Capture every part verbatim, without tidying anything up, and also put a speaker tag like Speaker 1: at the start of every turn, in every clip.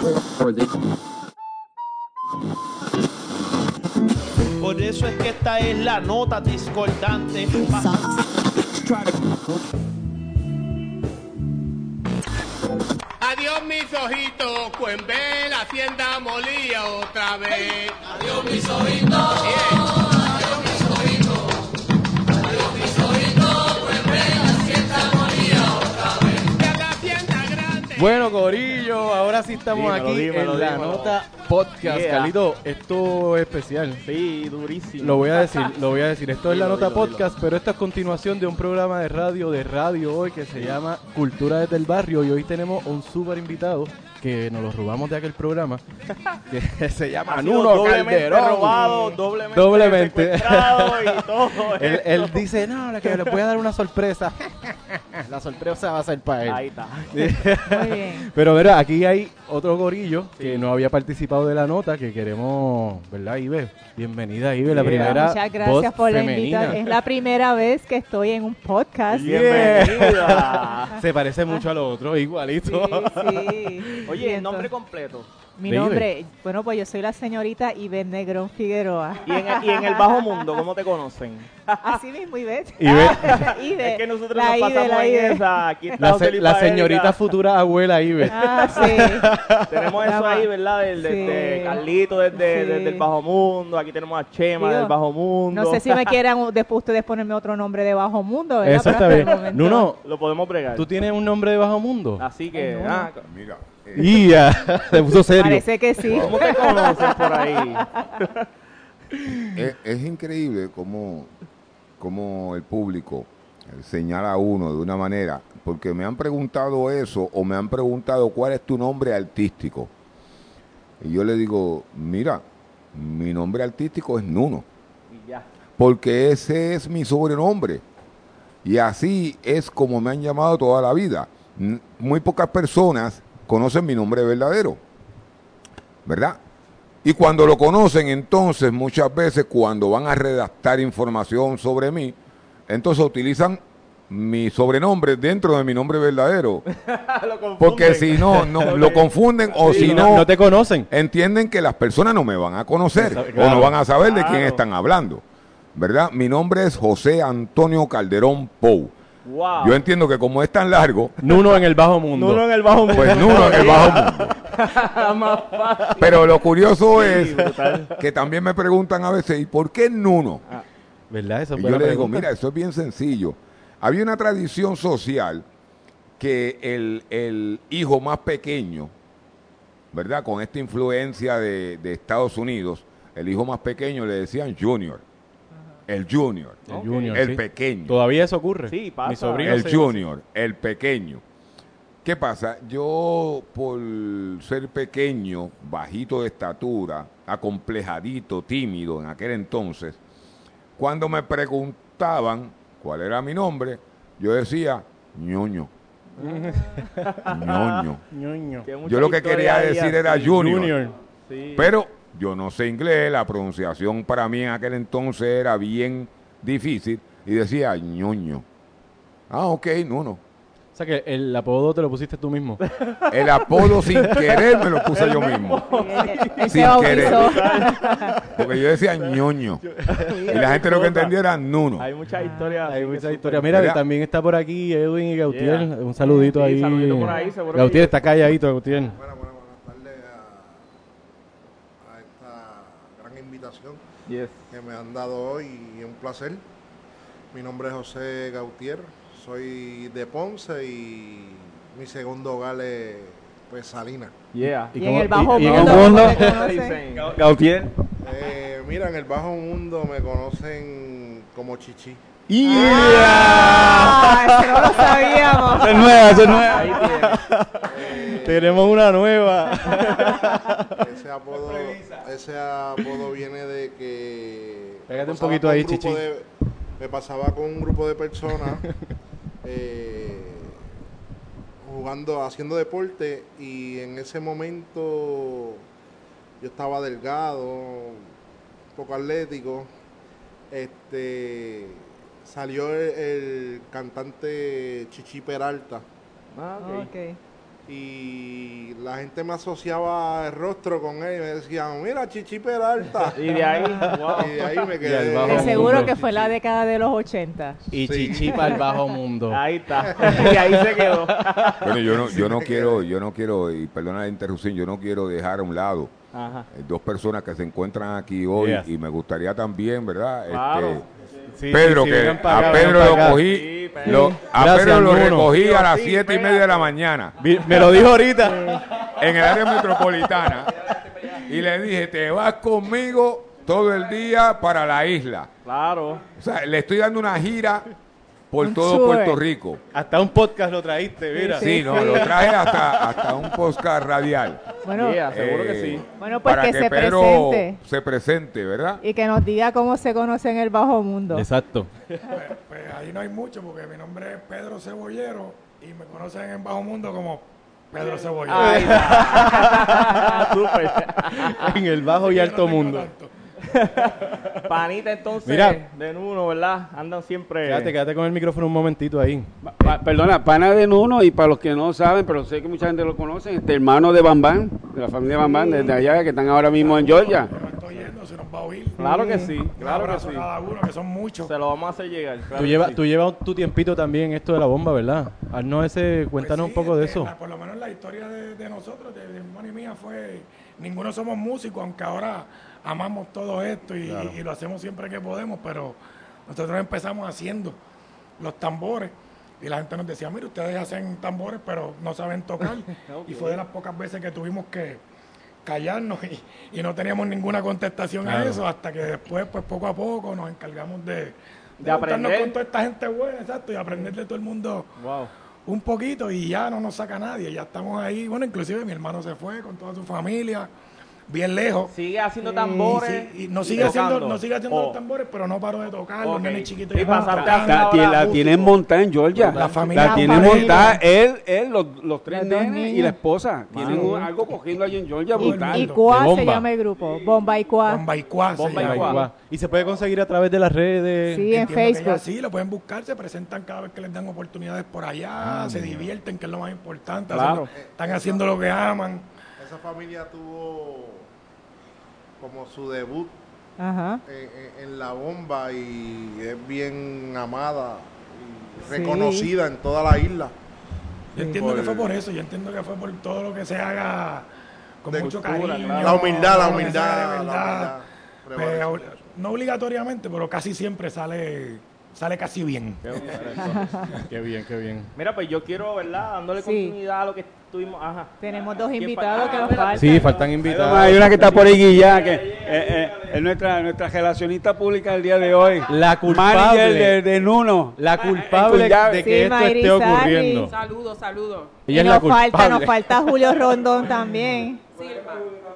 Speaker 1: Por eso es que esta es la nota discordante.
Speaker 2: Adiós mis ojitos, Cuenve la hacienda molía otra vez. Adiós mis ojitos, yeah. Adiós mis ojitos, adiós mis ojitos, Cuenve la hacienda molía otra vez. Ya la hacienda grande.
Speaker 3: Bueno, corillo, ahora sí estamos
Speaker 4: Dímelo,
Speaker 3: aquí
Speaker 4: dímelo,
Speaker 3: en la
Speaker 4: dímelo.
Speaker 3: nota podcast.
Speaker 4: Yeah.
Speaker 3: Carlito, esto es especial.
Speaker 4: Sí, durísimo.
Speaker 3: Lo voy a decir, lo voy a decir. Esto es la
Speaker 4: Dilo,
Speaker 3: nota
Speaker 4: dilo,
Speaker 3: podcast, pero esto es continuación de un programa de radio, de radio hoy, que se llama Cultura desde el Barrio. Y hoy tenemos un súper invitado que nos lo robamos de aquel programa, que se llama
Speaker 4: Ha sido
Speaker 3: Nuno
Speaker 4: doblemente
Speaker 3: Calderón.
Speaker 4: robado, doblemente,
Speaker 3: Doblemente.
Speaker 4: secuestrado y todo.
Speaker 3: Él,
Speaker 4: esto.
Speaker 3: él dice, no, que les voy a dar una sorpresa. La sorpresa va a ser para él.
Speaker 4: Ahí está.
Speaker 5: Muy bien.
Speaker 3: Pero verá, aquí hay otro gorillo que no había participado de la nota, que queremos, ¿verdad, Ibe? Bienvenida, Ibe, la
Speaker 4: Yeah.
Speaker 3: primera
Speaker 5: Muchas gracias
Speaker 3: voz
Speaker 5: por la
Speaker 3: femenina.
Speaker 5: invitación. Es la primera vez que estoy en un podcast.
Speaker 4: Bienvenida.
Speaker 3: Se parece mucho a lo otro,
Speaker 5: Sí,
Speaker 3: igualito.
Speaker 5: sí.
Speaker 4: Oye,
Speaker 5: Y
Speaker 4: el
Speaker 5: entonces,
Speaker 4: nombre completo.
Speaker 5: Mi
Speaker 3: de
Speaker 5: nombre, bueno, pues yo soy la señorita Ibe Negrón Figueroa.
Speaker 4: Y en, y en el bajo mundo, ¿cómo te conocen?
Speaker 5: Así mismo, Ibe.
Speaker 3: Ibe,
Speaker 5: Ibe.
Speaker 4: Es que nosotros
Speaker 5: La
Speaker 4: nos
Speaker 5: Ibe,
Speaker 4: pasamos
Speaker 5: la
Speaker 4: en
Speaker 5: Ibe.
Speaker 4: esa. Aquí está
Speaker 3: la,
Speaker 4: José
Speaker 3: se-
Speaker 4: Luis
Speaker 3: la
Speaker 4: Paella.
Speaker 3: señorita futura abuela Ibe.
Speaker 5: Ah, sí.
Speaker 4: Tenemos eso ahí, ¿verdad? Del,
Speaker 5: Sí.
Speaker 4: desde Carlito desde,
Speaker 5: Sí.
Speaker 4: desde el bajo mundo. Aquí tenemos a Chema
Speaker 5: Digo,
Speaker 4: del bajo mundo.
Speaker 5: No sé si me quieran después ustedes ponerme otro nombre de Bajo Mundo, ¿verdad?
Speaker 3: Eso
Speaker 5: Pero
Speaker 3: está
Speaker 5: hasta
Speaker 3: bien.
Speaker 5: el momento-
Speaker 3: Nuno,
Speaker 4: Lo podemos bregar.
Speaker 3: ¿tú tienes un nombre de bajo mundo?
Speaker 4: Así que,
Speaker 5: Ay, no.
Speaker 4: ah,
Speaker 6: Mira, eh,
Speaker 3: Y ya, se puso serio.
Speaker 5: Parece que sí.
Speaker 4: ¿cómo te conocen por ahí?
Speaker 6: es, es increíble cómo, cómo el público eh, señala a uno de una manera, porque me han preguntado eso o me han preguntado cuál es tu nombre artístico. Y yo le digo, mira, mi nombre artístico es Nuno,
Speaker 4: Y ya.
Speaker 6: porque ese es mi sobrenombre. Y así es como me han llamado toda la vida. N- Muy pocas personas conocen mi nombre verdadero, ¿verdad? Y cuando lo conocen, entonces, muchas veces cuando van a redactar información sobre mí, entonces utilizan mi sobrenombre dentro de mi nombre verdadero.
Speaker 4: Lo confunden.
Speaker 6: Porque si no, no lo confunden o
Speaker 3: Sí,
Speaker 6: si
Speaker 3: no,
Speaker 6: no,
Speaker 3: no te conocen.
Speaker 6: entienden que las personas no me van a conocer
Speaker 3: Eso,
Speaker 6: o
Speaker 3: claro.
Speaker 6: no van a saber de quién
Speaker 4: Claro.
Speaker 6: están hablando, ¿verdad? Mi nombre es José Antonio Calderón Pou.
Speaker 4: Wow.
Speaker 6: Yo entiendo que como es tan largo,
Speaker 3: Nuno en el bajo mundo.
Speaker 4: Nuno en el bajo mundo.
Speaker 6: pues Nuno en el bajo mundo.
Speaker 4: Más fácil.
Speaker 6: Pero lo curioso es
Speaker 4: Sí, brutal.
Speaker 6: que también me preguntan a veces, ¿y por qué Nuno?
Speaker 3: ¿Verdad? Eso es
Speaker 6: Y
Speaker 3: buena
Speaker 6: yo le digo,
Speaker 3: pregunta.
Speaker 6: mira, eso es bien sencillo. Había una tradición social que el, el hijo más pequeño, ¿verdad? Con esta influencia de, de Estados Unidos, el hijo más pequeño le decían Junior. El Junior.
Speaker 3: El
Speaker 4: Ok.
Speaker 3: Junior,
Speaker 6: El
Speaker 3: sí.
Speaker 6: pequeño.
Speaker 3: Todavía eso ocurre.
Speaker 4: Sí, pasa.
Speaker 3: Mi sobrino
Speaker 6: El
Speaker 3: se-
Speaker 6: Junior, el pequeño. ¿Qué pasa? Yo, por ser pequeño, bajito de estatura, acomplejadito, tímido en aquel entonces, cuando me preguntaban cuál era mi nombre, yo decía ñoño. ñoño.
Speaker 3: Ñoño.
Speaker 4: Que mucha
Speaker 6: Yo lo que
Speaker 4: historia
Speaker 6: quería
Speaker 4: ahí
Speaker 6: decir
Speaker 4: así.
Speaker 6: era Junior.
Speaker 3: Junior.
Speaker 4: Sí.
Speaker 6: Pero yo no sé inglés, la pronunciación para mí en aquel entonces era bien difícil y decía ñoño. Ah, ok, no, no.
Speaker 3: O sea que el apodo te lo pusiste tú mismo.
Speaker 6: El apodo sin querer me lo puse yo mismo.
Speaker 5: Él se
Speaker 6: Sin
Speaker 5: bautizó.
Speaker 6: Porque yo decía ñoño. Y la gente lo que entendía era Nuno.
Speaker 4: Hay muchas historias.
Speaker 3: Hay
Speaker 4: así que
Speaker 3: muchas
Speaker 4: súper-
Speaker 3: historias. Mira,
Speaker 6: Mira.
Speaker 3: también está por aquí Edwin y Gautier.
Speaker 4: Yeah.
Speaker 3: Un saludito
Speaker 4: Sí,
Speaker 3: ahí.
Speaker 4: saludito por ahí, seguro
Speaker 3: Gautier
Speaker 4: que-
Speaker 3: está calladito, Gautier.
Speaker 7: Bueno, bueno, buenas tardes a, a esta gran invitación
Speaker 4: Yes.
Speaker 7: que me han dado hoy y es un placer. Mi nombre es José Gautier, soy de Ponce y mi segundo hogar es pues Salinas.
Speaker 4: Yeah.
Speaker 5: Y en el bajo
Speaker 3: y- y en
Speaker 5: mundo,
Speaker 3: el mundo-
Speaker 5: ¿cómo te conocen?
Speaker 4: Dicen, Gautier.
Speaker 7: Eh, mira, en el bajo mundo me conocen como Chichi.
Speaker 5: Ah, eso no lo sabíamos.
Speaker 3: Es nueva, eso es nueva.
Speaker 4: Ahí tiene.
Speaker 7: Eh,
Speaker 3: Tenemos una nueva.
Speaker 7: ese apodo, ese apodo viene de que
Speaker 3: Pégate
Speaker 7: me
Speaker 3: un
Speaker 7: pasaba
Speaker 3: poquito
Speaker 7: con
Speaker 3: ahí,
Speaker 7: un grupo
Speaker 3: Chichi.
Speaker 7: de- me pasaba con un grupo de personas eh, jugando, haciendo deporte y en ese momento yo estaba delgado, un poco atlético. Este salió el, el cantante Chichi Peralta
Speaker 4: Ah, ok.
Speaker 5: Ok.
Speaker 7: y la gente me asociaba el rostro con él y me decían, mira, Chichi Peralta.
Speaker 4: Y de ahí, wow.
Speaker 7: Y de ahí me
Speaker 3: Y al
Speaker 7: quedé.
Speaker 3: bajo
Speaker 5: De
Speaker 3: mundo.
Speaker 5: seguro que fue la década de los ochenta.
Speaker 3: Y
Speaker 7: Sí.
Speaker 3: Chichi para el bajo mundo.
Speaker 4: Ahí está. Y ahí se quedó.
Speaker 6: Bueno, yo no, yo no quiero, yo no quiero, y perdona la interrupción, yo no quiero dejar a un lado
Speaker 4: Ajá.
Speaker 6: eh, dos personas que se encuentran aquí hoy
Speaker 3: Yes.
Speaker 6: y me gustaría también, ¿verdad?
Speaker 4: Claro.
Speaker 6: Este,
Speaker 3: Sí,
Speaker 6: Pedro,
Speaker 3: sí, sí,
Speaker 6: que
Speaker 3: vengan pa'
Speaker 6: a
Speaker 3: acá,
Speaker 6: Pedro
Speaker 3: vengan
Speaker 6: lo
Speaker 3: pa' acá.
Speaker 6: cogí,
Speaker 4: Sí, Pedro.
Speaker 6: lo- a
Speaker 3: Gracias,
Speaker 6: Pedro lo
Speaker 3: Nuno.
Speaker 6: recogí a las
Speaker 4: Sí,
Speaker 6: siete y
Speaker 4: pégate.
Speaker 6: media de la mañana
Speaker 3: Vi- Me lo dijo ahorita.
Speaker 6: en el área metropolitana y le dije, te vas conmigo todo el día para la isla.
Speaker 4: Claro.
Speaker 6: O sea, le estoy dando una gira por
Speaker 5: Un
Speaker 6: todo
Speaker 5: tour.
Speaker 6: Puerto Rico.
Speaker 3: Hasta un podcast lo traíste, mira.
Speaker 5: Sí,
Speaker 6: Sí, no,
Speaker 5: sí.
Speaker 6: lo traje hasta, hasta un podcast radial.
Speaker 5: Bueno,
Speaker 4: Yeah, seguro que
Speaker 6: Eh,
Speaker 4: sí.
Speaker 5: bueno, pues
Speaker 6: para
Speaker 5: que, se
Speaker 6: Pedro
Speaker 5: presente
Speaker 6: se presente, ¿verdad?
Speaker 5: y que nos diga cómo se conoce en el bajo mundo.
Speaker 3: Exacto.
Speaker 8: Pues, pues ahí no hay mucho porque mi nombre es Pedro Cebollero y me conocen en Bajo Mundo como Pedro Cebollero.
Speaker 4: Ahí está. Súper.
Speaker 3: En el bajo y
Speaker 8: Yo no
Speaker 3: alto
Speaker 8: tengo
Speaker 3: mundo.
Speaker 8: tanto.
Speaker 4: Panita, entonces,
Speaker 3: Mira.
Speaker 4: de Nuno, ¿verdad? Andan siempre...
Speaker 3: Quédate, quédate con el micrófono un momentito ahí.
Speaker 9: Pa- perdona, pana de Nuno, y para los que no saben, pero sé que mucha gente lo conoce, este hermano de Bambán, de la familia Bambán, desde allá, que están ahora mismo en Georgia.
Speaker 8: Yo me estoy yendo, si nos va a oír.
Speaker 4: Claro que sí,
Speaker 8: Un
Speaker 4: claro que
Speaker 8: abrazo
Speaker 4: sí.
Speaker 8: a cada uno, que son muchos.
Speaker 4: Se lo vamos a hacer llegar. claro
Speaker 3: Tú
Speaker 4: que
Speaker 3: llevas
Speaker 4: sí.
Speaker 3: tú llevas tu tiempito también en esto de la bomba, ¿verdad? Haznos ese,
Speaker 8: Pues
Speaker 3: cuéntanos
Speaker 8: sí,
Speaker 3: un poco de
Speaker 8: este,
Speaker 3: eso.
Speaker 8: la- por lo menos la historia de, de nosotros, de, de mi hermano y mía, fue, ninguno somos músicos, aunque ahora amamos todo esto y,
Speaker 3: Claro.
Speaker 8: y lo hacemos siempre que podemos, pero nosotros empezamos haciendo los tambores y la gente nos decía, mire, ustedes hacen tambores, pero no saben tocar. Y fue de las pocas veces que tuvimos que callarnos y, y no teníamos ninguna contestación a
Speaker 3: Claro.
Speaker 8: eso, hasta que después, pues poco a poco, nos encargamos de, de,
Speaker 4: De
Speaker 8: juntarnos
Speaker 4: aprender.
Speaker 8: con toda esta gente buena, exacto, y aprender de todo el mundo
Speaker 4: Wow.
Speaker 8: un poquito y ya no nos saca nadie, ya estamos ahí. Bueno, inclusive mi hermano se fue con toda su familia, bien lejos.
Speaker 4: Sigue haciendo
Speaker 5: Sí.
Speaker 4: tambores.
Speaker 8: Y, sí, y no sigue haciendo,
Speaker 4: tocando.
Speaker 8: no sigue haciendo
Speaker 4: Oh.
Speaker 8: los tambores, pero no paró de tocar,
Speaker 4: Ok.
Speaker 8: los nenes chiquitos.
Speaker 4: Y
Speaker 8: ya no
Speaker 4: pasaste
Speaker 8: tocan.
Speaker 4: a-
Speaker 9: La,
Speaker 4: ahora
Speaker 9: tie- la
Speaker 4: músico.
Speaker 9: tienen montada en Georgia.
Speaker 8: La familia.
Speaker 9: La tienen
Speaker 5: familia.
Speaker 9: montada él, él los, los tres
Speaker 5: Los dos
Speaker 9: nenes y
Speaker 5: niños.
Speaker 9: la esposa. Tienen
Speaker 5: Wow.
Speaker 9: un- algo cogiendo allí en Georgia
Speaker 5: Y,
Speaker 9: brutal.
Speaker 5: y
Speaker 3: De
Speaker 5: Cuá se
Speaker 3: bomba.
Speaker 5: llama el grupo, Bomba y Cuá.
Speaker 8: Bomba y Cuá se
Speaker 4: Bomba y
Speaker 8: llama.
Speaker 3: Ahí
Speaker 4: Cuá.
Speaker 3: va. Y se puede conseguir a través de las redes.
Speaker 5: Sí, en
Speaker 8: Entiendo que ya
Speaker 5: Facebook.
Speaker 8: sí, lo pueden buscar, se presentan cada vez que les dan oportunidades por allá, se divierten, que es lo más importante.
Speaker 4: Claro.
Speaker 8: hacen- están haciendo lo que aman.
Speaker 7: Esa familia tuvo como su debut
Speaker 5: Ajá.
Speaker 7: en, en- en la bomba y es bien amada y
Speaker 5: Sí.
Speaker 7: reconocida en toda la isla.
Speaker 8: Yo entiendo
Speaker 7: Por-
Speaker 8: que fue por eso, yo entiendo que fue por todo lo que se haga con
Speaker 7: De
Speaker 8: mucho
Speaker 4: cultura,
Speaker 8: cariño.
Speaker 4: claro.
Speaker 7: La humildad, la
Speaker 8: lo que se haga de
Speaker 7: humildad, la
Speaker 8: verdad.
Speaker 7: humildad.
Speaker 8: Pues,
Speaker 7: prevalece
Speaker 8: ob-
Speaker 7: mucho.
Speaker 8: no obligatoriamente, pero casi siempre sale sale casi bien.
Speaker 4: Qué bueno eso.
Speaker 3: Qué bien, qué bien.
Speaker 4: Mira, pues yo quiero, ¿verdad? Dándole
Speaker 5: Sí.
Speaker 4: continuidad a lo que estuvimos. Ajá.
Speaker 5: Tenemos dos
Speaker 4: ¿Quién
Speaker 5: invitados
Speaker 4: falta?
Speaker 5: que
Speaker 4: Ah,
Speaker 5: nos
Speaker 4: espérate.
Speaker 5: faltan.
Speaker 3: Sí, faltan
Speaker 9: Hay
Speaker 3: invitados.
Speaker 9: una que está por ahí guillada, que eh, eh, es nuestra, nuestra relacionista pública del día de hoy.
Speaker 3: La culpable.
Speaker 9: Manager de, de Nuno.
Speaker 3: La culpable
Speaker 9: Cuidado.
Speaker 3: de que
Speaker 5: Sí,
Speaker 3: esto
Speaker 5: Mayri
Speaker 3: esté
Speaker 5: Sarri.
Speaker 3: ocurriendo.
Speaker 10: Saludos, saludos.
Speaker 5: Y
Speaker 3: Ella es la
Speaker 5: nos falta,
Speaker 3: culpable.
Speaker 5: nos falta Julio Rondón también.
Speaker 10: Silma.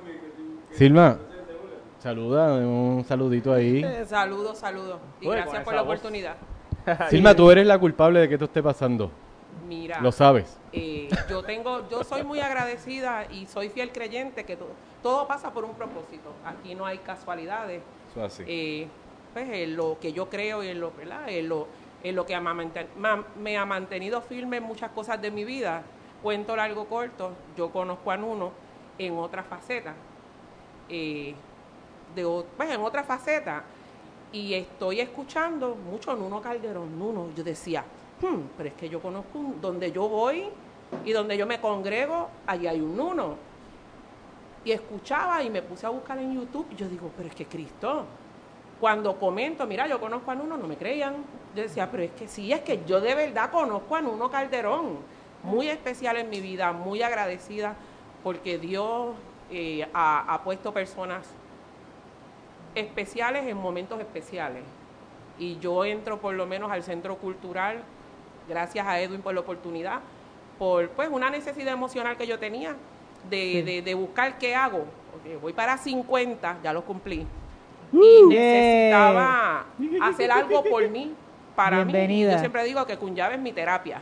Speaker 3: Silma, saluda, un saludito ahí.
Speaker 10: Eh, Saludos, saludos. Y
Speaker 4: Uy,
Speaker 10: gracias
Speaker 4: con
Speaker 10: por
Speaker 4: esa
Speaker 10: la
Speaker 4: voz.
Speaker 10: oportunidad.
Speaker 3: Silma, tú eres la culpable de que esto esté pasando.
Speaker 10: Mira,
Speaker 3: Lo sabes.
Speaker 10: eh, yo tengo, yo soy muy agradecida y soy fiel creyente que to- todo pasa por un propósito. Aquí no hay casualidades.
Speaker 3: Eso así.
Speaker 10: Eh, pues en lo que yo creo y en lo, ¿verdad? En lo, en lo que me ha, manten- ma- me ha mantenido firme en muchas cosas de mi vida. Cuento largo corto, yo conozco a Nuno en otra faceta. Eh, de, o- pues en otra faceta. Y estoy escuchando mucho Nuno Calderón, Nuno. Yo decía, "Hmm, pero es que yo conozco un- donde yo voy y donde yo me congrego, allí hay un Nuno. Y escuchaba y me puse a buscar en YouTube y yo digo, pero es que Cristo, cuando comento, mira, yo conozco a Nuno, no me creían. Yo decía, pero es que sí, es que yo de verdad conozco a Nuno Calderón. Muy especial en mi vida, muy agradecida porque Dios eh, ha, ha puesto personas especiales en momentos especiales. Y yo entro por lo menos al centro cultural, gracias a Edwin por la oportunidad, por pues una necesidad emocional que yo tenía de, de, de buscar qué hago. Ok, voy para cincuenta, ya lo cumplí. Y necesitaba hacer algo por mí, para
Speaker 5: Bienvenida.
Speaker 10: mí. Yo siempre digo que Cunyave es mi terapia.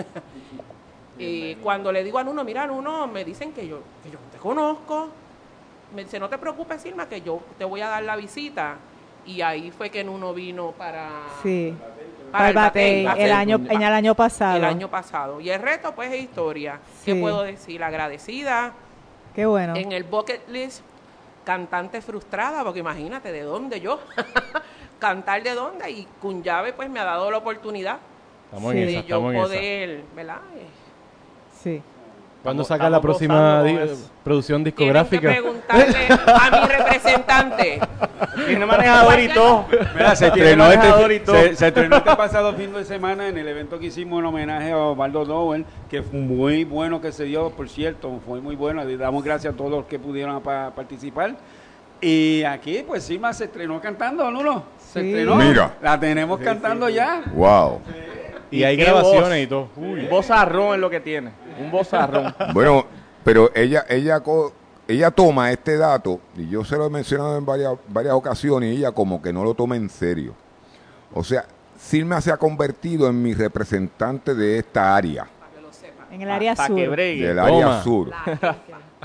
Speaker 10: Eh, cuando le digo a Nuno, mira Nuno, me dicen que yo, que yo no te conozco. Me dice, no te preocupes, Silma, que yo te voy a dar la visita. Y ahí fue que Nuno vino para,
Speaker 5: Sí.
Speaker 10: Para el
Speaker 5: Batey,
Speaker 10: batey,
Speaker 5: el
Speaker 10: hace-
Speaker 5: año, en el año pasado.
Speaker 10: el año pasado. Y el resto, pues, es historia. ¿Qué
Speaker 5: Sí.
Speaker 10: puedo decir? Agradecida.
Speaker 5: Qué bueno.
Speaker 10: En el bucket list, cantante frustrada, porque imagínate, ¿de dónde yo? Cantar de dónde. Y Cunyave, pues, me ha dado la oportunidad
Speaker 3: Estamos
Speaker 5: Sí.
Speaker 3: en
Speaker 10: de
Speaker 3: esa,
Speaker 10: yo
Speaker 3: estamos en esa.
Speaker 10: poder, ¿verdad? Eh,
Speaker 5: Sí.
Speaker 3: ¿Cuándo
Speaker 1: Estamos-
Speaker 3: saca la
Speaker 1: estamos
Speaker 3: próxima
Speaker 1: gozando
Speaker 3: di-
Speaker 1: con eso.
Speaker 3: producción
Speaker 10: Tienen que
Speaker 3: discográfica?
Speaker 10: preguntarle a mi representante.
Speaker 1: Tiene manejador y todo.
Speaker 9: Mira, se
Speaker 1: Tiene
Speaker 9: estrenó,
Speaker 1: manejador y
Speaker 9: este,
Speaker 1: todo.
Speaker 9: se, se estrenó este pasado fin de semana en el evento que hicimos en homenaje a Osvaldo Dowell, que fue muy bueno que se dio, por cierto, fue muy bueno. Le damos gracias a todos los que pudieron pa- participar. Y aquí, pues Silma se estrenó cantando, Nuno. Se
Speaker 5: Sí.
Speaker 9: estrenó.
Speaker 6: Mira.
Speaker 9: La tenemos cantando ya.
Speaker 6: Wow.
Speaker 3: Y hay
Speaker 1: qué
Speaker 3: grabaciones
Speaker 1: voz.
Speaker 3: y todo.
Speaker 1: Un bozarrón es lo que tiene. Un bozarrón.
Speaker 6: Bueno, pero ella, ella, co- ella toma este dato, y yo se lo he mencionado en varias, varias ocasiones, y ella como que no lo toma en serio. O sea, Silma se ha convertido en mi representante de esta área,
Speaker 10: Para que lo sepan.
Speaker 5: En el área
Speaker 1: Hasta
Speaker 5: sur.
Speaker 1: que bregue.
Speaker 6: del área
Speaker 3: Toma.
Speaker 6: sur.
Speaker 10: La jefa.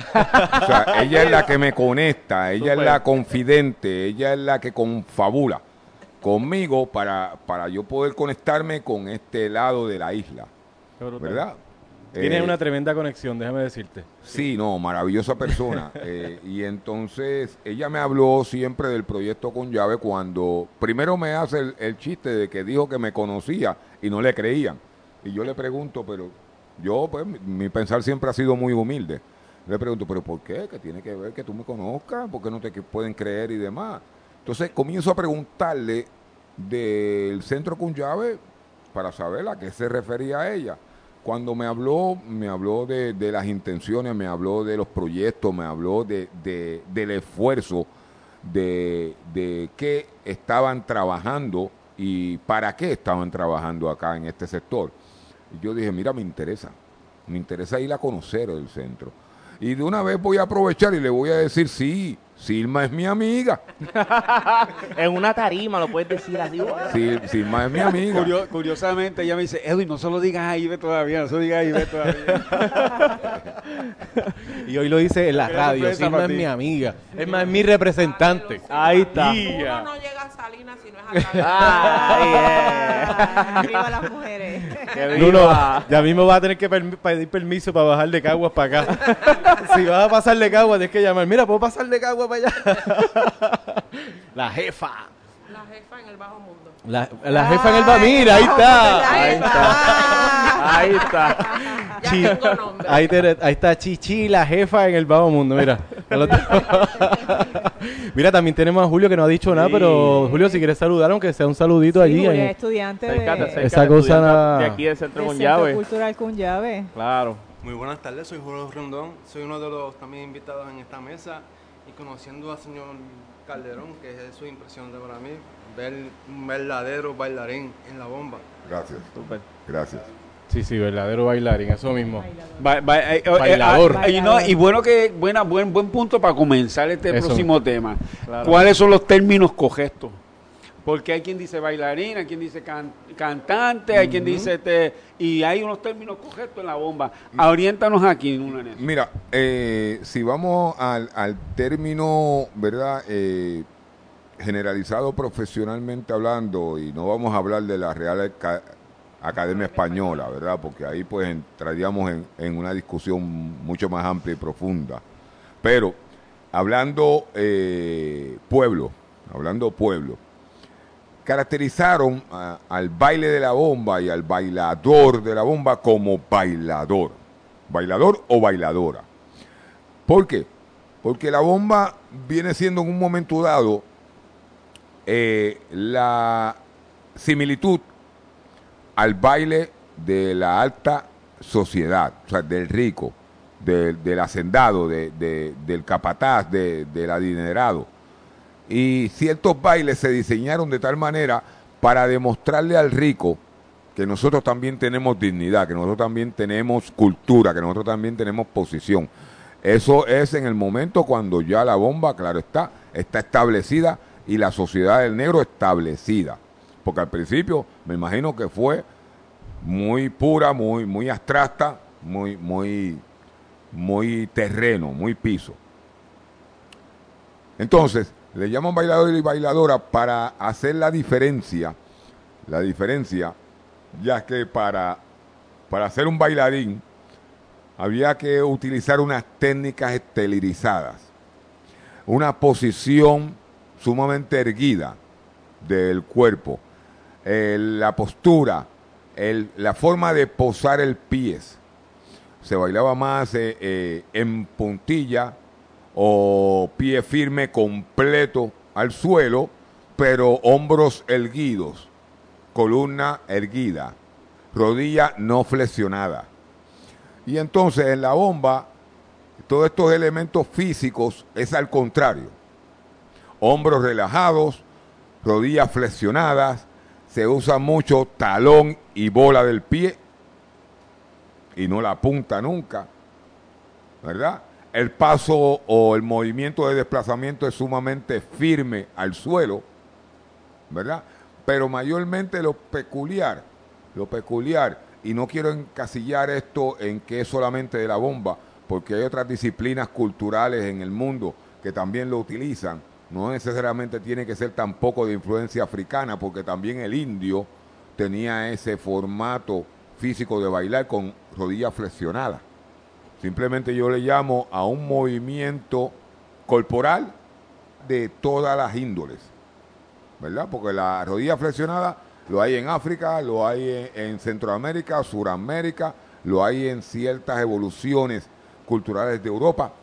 Speaker 6: O sea, ella es la que me conecta, ella es
Speaker 1: Súper.
Speaker 6: la confidente, ella es la que confabula conmigo para, para yo poder conectarme con este lado de la isla,
Speaker 3: Qué brutal.
Speaker 6: ¿verdad?
Speaker 3: Tienes
Speaker 6: Eh,
Speaker 3: una tremenda conexión, déjame decirte.
Speaker 6: Sí, no, maravillosa persona. Eh, y entonces ella me habló siempre del proyecto con llave cuando primero me hace el, el chiste de que dijo que me conocía y no le creían. Y yo le pregunto, pero yo, pues, mi, mi pensar siempre ha sido muy humilde. Le pregunto, pero ¿por qué? ¿Qué tiene que ver que tú me conozcas? ¿Por qué no te que- pueden creer y demás? Entonces comienzo a preguntarle del centro con llave para saber a qué se refería a ella. Cuando me habló, me habló de, de las intenciones, me habló de los proyectos, me habló de, de- del esfuerzo, de, de qué estaban trabajando y para qué estaban trabajando acá en este sector. Y yo dije, mira, me interesa, me interesa ir a conocer el centro. Y de una vez voy a aprovechar y le voy a decir, sí, Silma es mi amiga.
Speaker 1: En una tarima lo puedes decir así.
Speaker 6: Sí, Silma es mi amiga.
Speaker 9: Curio- curiosamente ella me dice, Edwin, no se lo digas a Ibe todavía, no se lo digas a Ibe todavía.
Speaker 3: Y hoy lo dice en la
Speaker 9: Qué
Speaker 3: radio,
Speaker 9: sorpresa
Speaker 3: Silma
Speaker 9: para
Speaker 3: es
Speaker 9: ti.
Speaker 3: mi amiga, es más, es mi representante.
Speaker 1: Ahí está.
Speaker 10: Uno no llega a Salinas si no es acá.
Speaker 1: Ay, eh.
Speaker 5: Arriba las mujeres.
Speaker 1: Que
Speaker 3: Nuno,
Speaker 1: viva.
Speaker 3: ya mismo va a tener que permi- pedir permiso para bajar de Caguas para acá. Si vas a pasar de Caguas, tienes que llamar. Mira, ¿puedo pasar de Caguas para allá? La jefa.
Speaker 10: La jefa en el bajo mundo.
Speaker 3: La, la jefa en el bar. Mira, ahí está.
Speaker 1: Ahí está. Ahí está.
Speaker 10: Ya
Speaker 3: Chi-
Speaker 10: tengo nombre.
Speaker 3: ahí, te- ahí está Chichi, la jefa en el bajo mundo. Mira. Ya lo tengo. Mira, también tenemos a Julio que no ha dicho nada,
Speaker 1: Sí.
Speaker 3: pero Julio, si quieres saludar, aunque sea un saludito allí.
Speaker 5: Julia,
Speaker 3: en-
Speaker 5: es estudiante
Speaker 1: Acércate,
Speaker 5: de,
Speaker 1: acércate,
Speaker 3: Esa cosa
Speaker 1: estudiante
Speaker 3: nada-
Speaker 1: de aquí del centro
Speaker 5: del
Speaker 1: con
Speaker 5: Centro
Speaker 1: llave.
Speaker 5: Cultural con llave.
Speaker 1: Claro.
Speaker 11: Muy buenas tardes, soy Julio Rondón, soy uno de los también invitados en esta mesa y conociendo al señor Calderón, que es su impresión de para mí, ver un verdadero bailarín en la bomba.
Speaker 6: Gracias,
Speaker 1: Súper.
Speaker 6: gracias.
Speaker 3: Sí, sí, verdadero bailarín, eso mismo.
Speaker 9: Ba- ba- eh, eh,
Speaker 3: Bailador.
Speaker 9: ah, y, no, y bueno que buena, buen, buen punto para comenzar este
Speaker 3: Eso.
Speaker 9: próximo tema.
Speaker 1: Claro.
Speaker 9: ¿Cuáles son los términos correctos? Porque hay quien dice bailarín, hay quien dice can- cantante, hay quien dice este, y hay unos términos correctos en la bomba. Oriéntanos aquí, Nuno, en eso.
Speaker 6: Mira, eh, si vamos al, al término, ¿verdad? Eh, generalizado profesionalmente hablando, y no vamos a hablar de la Real Aca- Academia Española, ¿verdad? Porque ahí pues entraríamos en, en una discusión mucho más amplia y profunda. Pero hablando eh, pueblo, hablando pueblo, caracterizaron a- al baile de la bomba y al bailador de la bomba como bailador. Bailador o bailadora. ¿Por qué? Porque la bomba viene siendo en un momento dado eh, la similitud al baile de la alta sociedad, o sea, del rico, del, del hacendado, de- de- del capataz, de- del adinerado. Y ciertos bailes se diseñaron de tal manera para demostrarle al rico que nosotros también tenemos dignidad, que nosotros también tenemos cultura, que nosotros también tenemos posición. Eso es en el momento cuando ya la bomba, claro está, está establecida y la sociedad del negro establecida. Porque al principio me imagino que fue muy pura, muy, muy abstracta, muy, muy, muy terreno, muy piso. Entonces, le llaman bailador y bailadora para hacer la diferencia la diferencia, ya que para, para ser un bailarín había que utilizar unas técnicas esterilizadas, una posición sumamente erguida del cuerpo, eh, la postura, el, la forma de posar el pie. Se bailaba más eh, eh, en puntilla o pie firme completo al suelo, pero hombros erguidos, columna erguida, rodilla no flexionada. Y entonces en la bomba, todos estos elementos físicos es al contrario. Hombros relajados, rodillas flexionadas, se usa mucho talón y bola del pie, y no la punta nunca, ¿verdad? El paso o el movimiento de desplazamiento es sumamente firme al suelo, ¿verdad? Pero mayormente lo peculiar, lo peculiar, y no quiero encasillar esto en que es solamente de la bomba, porque hay otras disciplinas culturales en el mundo que también lo utilizan. No necesariamente tiene que ser tampoco de influencia africana, porque también el indio tenía ese formato físico de bailar con rodillas flexionadas. Simplemente yo le llamo a un movimiento corporal de todas las índoles, ¿verdad? Porque la rodilla flexionada lo hay en África, lo hay en, en Centroamérica, Suramérica, lo hay en ciertas evoluciones culturales de Europa,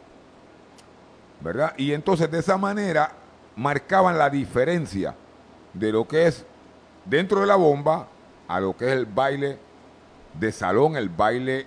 Speaker 6: ¿verdad? Y entonces de esa manera marcaban la diferencia de lo que es dentro de la bomba a lo que es el baile de salón, el baile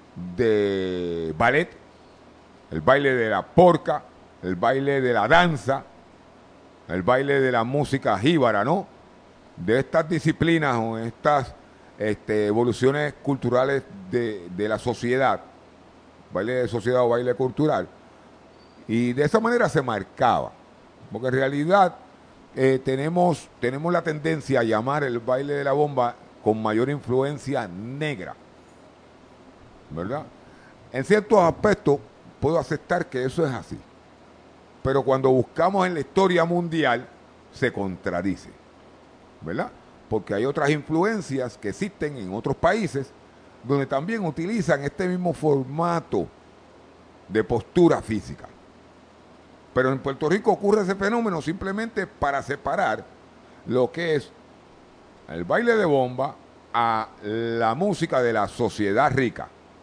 Speaker 6: de ballet, el baile de la polka, el baile de la danza, el baile de la música jíbara, ¿no? De estas disciplinas o estas este, evoluciones culturales de, de la sociedad, baile de sociedad o baile cultural, y de esa manera se marcaba, porque en realidad eh, tenemos, tenemos la tendencia a llamar el baile de la bomba con mayor influencia negra, ¿verdad? En ciertos aspectos puedo aceptar que eso es así, pero cuando buscamos en la historia mundial se contradice, ¿verdad? Porque hay otras influencias que existen en otros países donde también utilizan este mismo formato de postura física. Pero en Puerto Rico ocurre ese fenómeno simplemente para separar lo que es el baile de bomba a la música de la sociedad rica.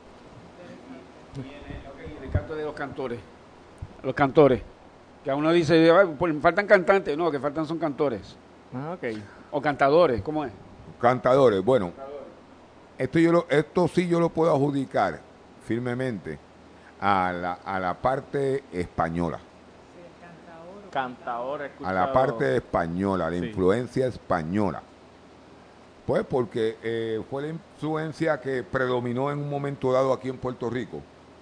Speaker 9: El canto de los cantores. Los cantores. Que a uno dice, pues, faltan cantantes. No, que faltan son cantores.
Speaker 4: Ah, ok.
Speaker 9: O cantadores, ¿cómo es?
Speaker 6: Cantadores, bueno. Esto, yo lo, esto sí yo lo puedo adjudicar firmemente a la, a la parte española.
Speaker 4: Cantador, he
Speaker 6: A
Speaker 4: escuchado.
Speaker 6: la parte española, la
Speaker 4: Sí.
Speaker 6: influencia española. Pues porque eh, fue la influencia que predominó en un momento dado aquí en Puerto Rico.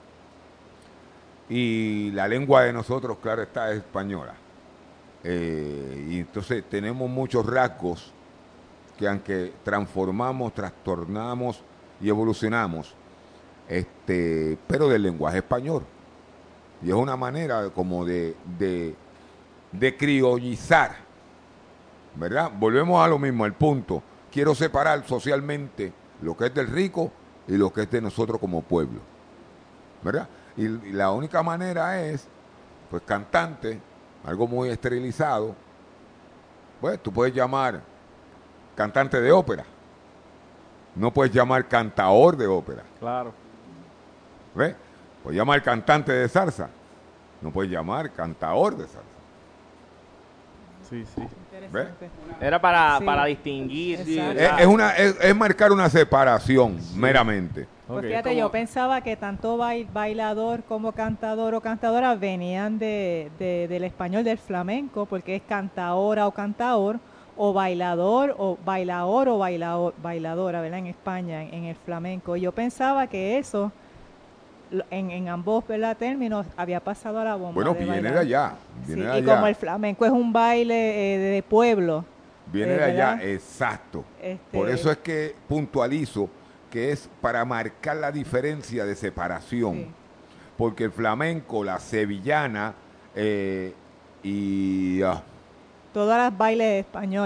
Speaker 6: Y la lengua de nosotros, claro está, es española. Eh, y entonces tenemos muchos rasgos que aunque transformamos, trastornamos y evolucionamos, este, pero del lenguaje español. Y es una manera como de, de, de criollizar, ¿verdad? Volvemos a lo mismo, al punto. Quiero separar socialmente lo que es del rico y lo que es de nosotros como pueblo, ¿verdad? Y, y la única manera es, pues, cantante, algo muy esterilizado. Pues tú puedes llamar cantante de ópera, no puedes llamar cantaor de ópera.
Speaker 4: Claro.
Speaker 6: ¿Ves? Puedes llamar cantante de salsa, no puedes llamar cantaor de salsa.
Speaker 4: Sí, sí.
Speaker 6: ¿Ves?
Speaker 4: Era para,
Speaker 5: Sí.
Speaker 4: para distinguir.
Speaker 5: Exacto.
Speaker 6: Es,
Speaker 4: ¿verdad?
Speaker 6: es una, es, es marcar una separación, meramente.
Speaker 5: Pues
Speaker 4: Ok.
Speaker 5: fíjate,
Speaker 9: como-
Speaker 5: yo pensaba que tanto bail- bailador como cantador o cantadora venían de, de- del español del flamenco, porque es cantaora o cantaor, o bailador o bailador o bailador, bailadora, ¿verdad? En España, en, en el flamenco. Yo pensaba que eso, lo- en, en ambos, ¿verdad? Términos, había pasado a la bomba.
Speaker 6: Bueno,
Speaker 5: de
Speaker 6: viene de
Speaker 5: bailar.
Speaker 6: allá,
Speaker 5: Sí,
Speaker 6: viene de
Speaker 5: y
Speaker 6: allá,
Speaker 5: como el flamenco es un baile eh, de, de pueblo.
Speaker 6: viene
Speaker 5: eh,
Speaker 6: de allá,
Speaker 5: ¿verdad?
Speaker 6: exacto.
Speaker 5: Este,
Speaker 6: Por eso es que puntualizo que es para marcar la diferencia de separación.
Speaker 5: Sí.
Speaker 6: Porque el flamenco, la sevillana eh, y ah,
Speaker 5: Todas las bailes españoles.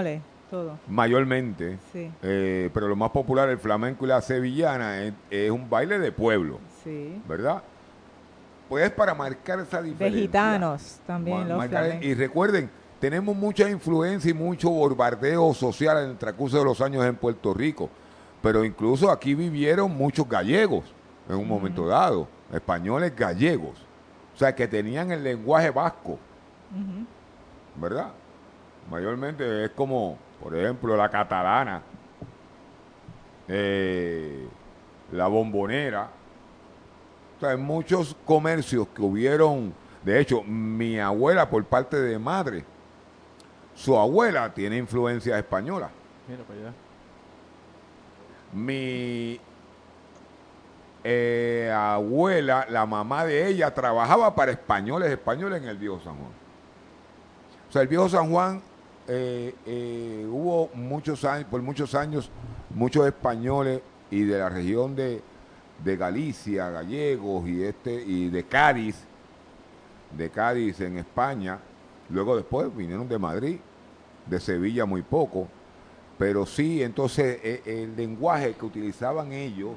Speaker 5: todo.
Speaker 6: mayormente,
Speaker 5: Sí.
Speaker 6: eh, pero lo más popular, el flamenco y la sevillana, es, es un baile de pueblo,
Speaker 5: Sí.
Speaker 6: ¿verdad? Pues es para marcar esa
Speaker 5: De
Speaker 6: diferencia.
Speaker 5: gitanos también,
Speaker 6: Ma-
Speaker 5: los
Speaker 6: marcar-
Speaker 5: flamencos.
Speaker 6: y recuerden, tenemos mucha influencia y mucho bombardeo social en el transcurso de los años en Puerto Rico, pero incluso aquí vivieron muchos gallegos en un momento dado, españoles gallegos, o sea, que tenían el lenguaje vasco,
Speaker 5: Ujú.
Speaker 6: ¿verdad? Mayormente es como, por ejemplo, la catalana, eh, la bombonera. O sea, hay muchos comercios que hubieron. De hecho, mi abuela, por parte de madre, su abuela tiene influencia española.
Speaker 3: Mira para allá.
Speaker 6: Mi eh, abuela, la mamá de ella, trabajaba para españoles, españoles en el Viejo San Juan. O sea, el Viejo San Juan eh, eh, hubo muchos años, por muchos años, muchos españoles y de la región de, de Galicia, gallegos y este y de Cádiz, de Cádiz en España. Luego después vinieron de Madrid, de Sevilla muy poco, pero sí, entonces eh, el lenguaje que utilizaban ellos,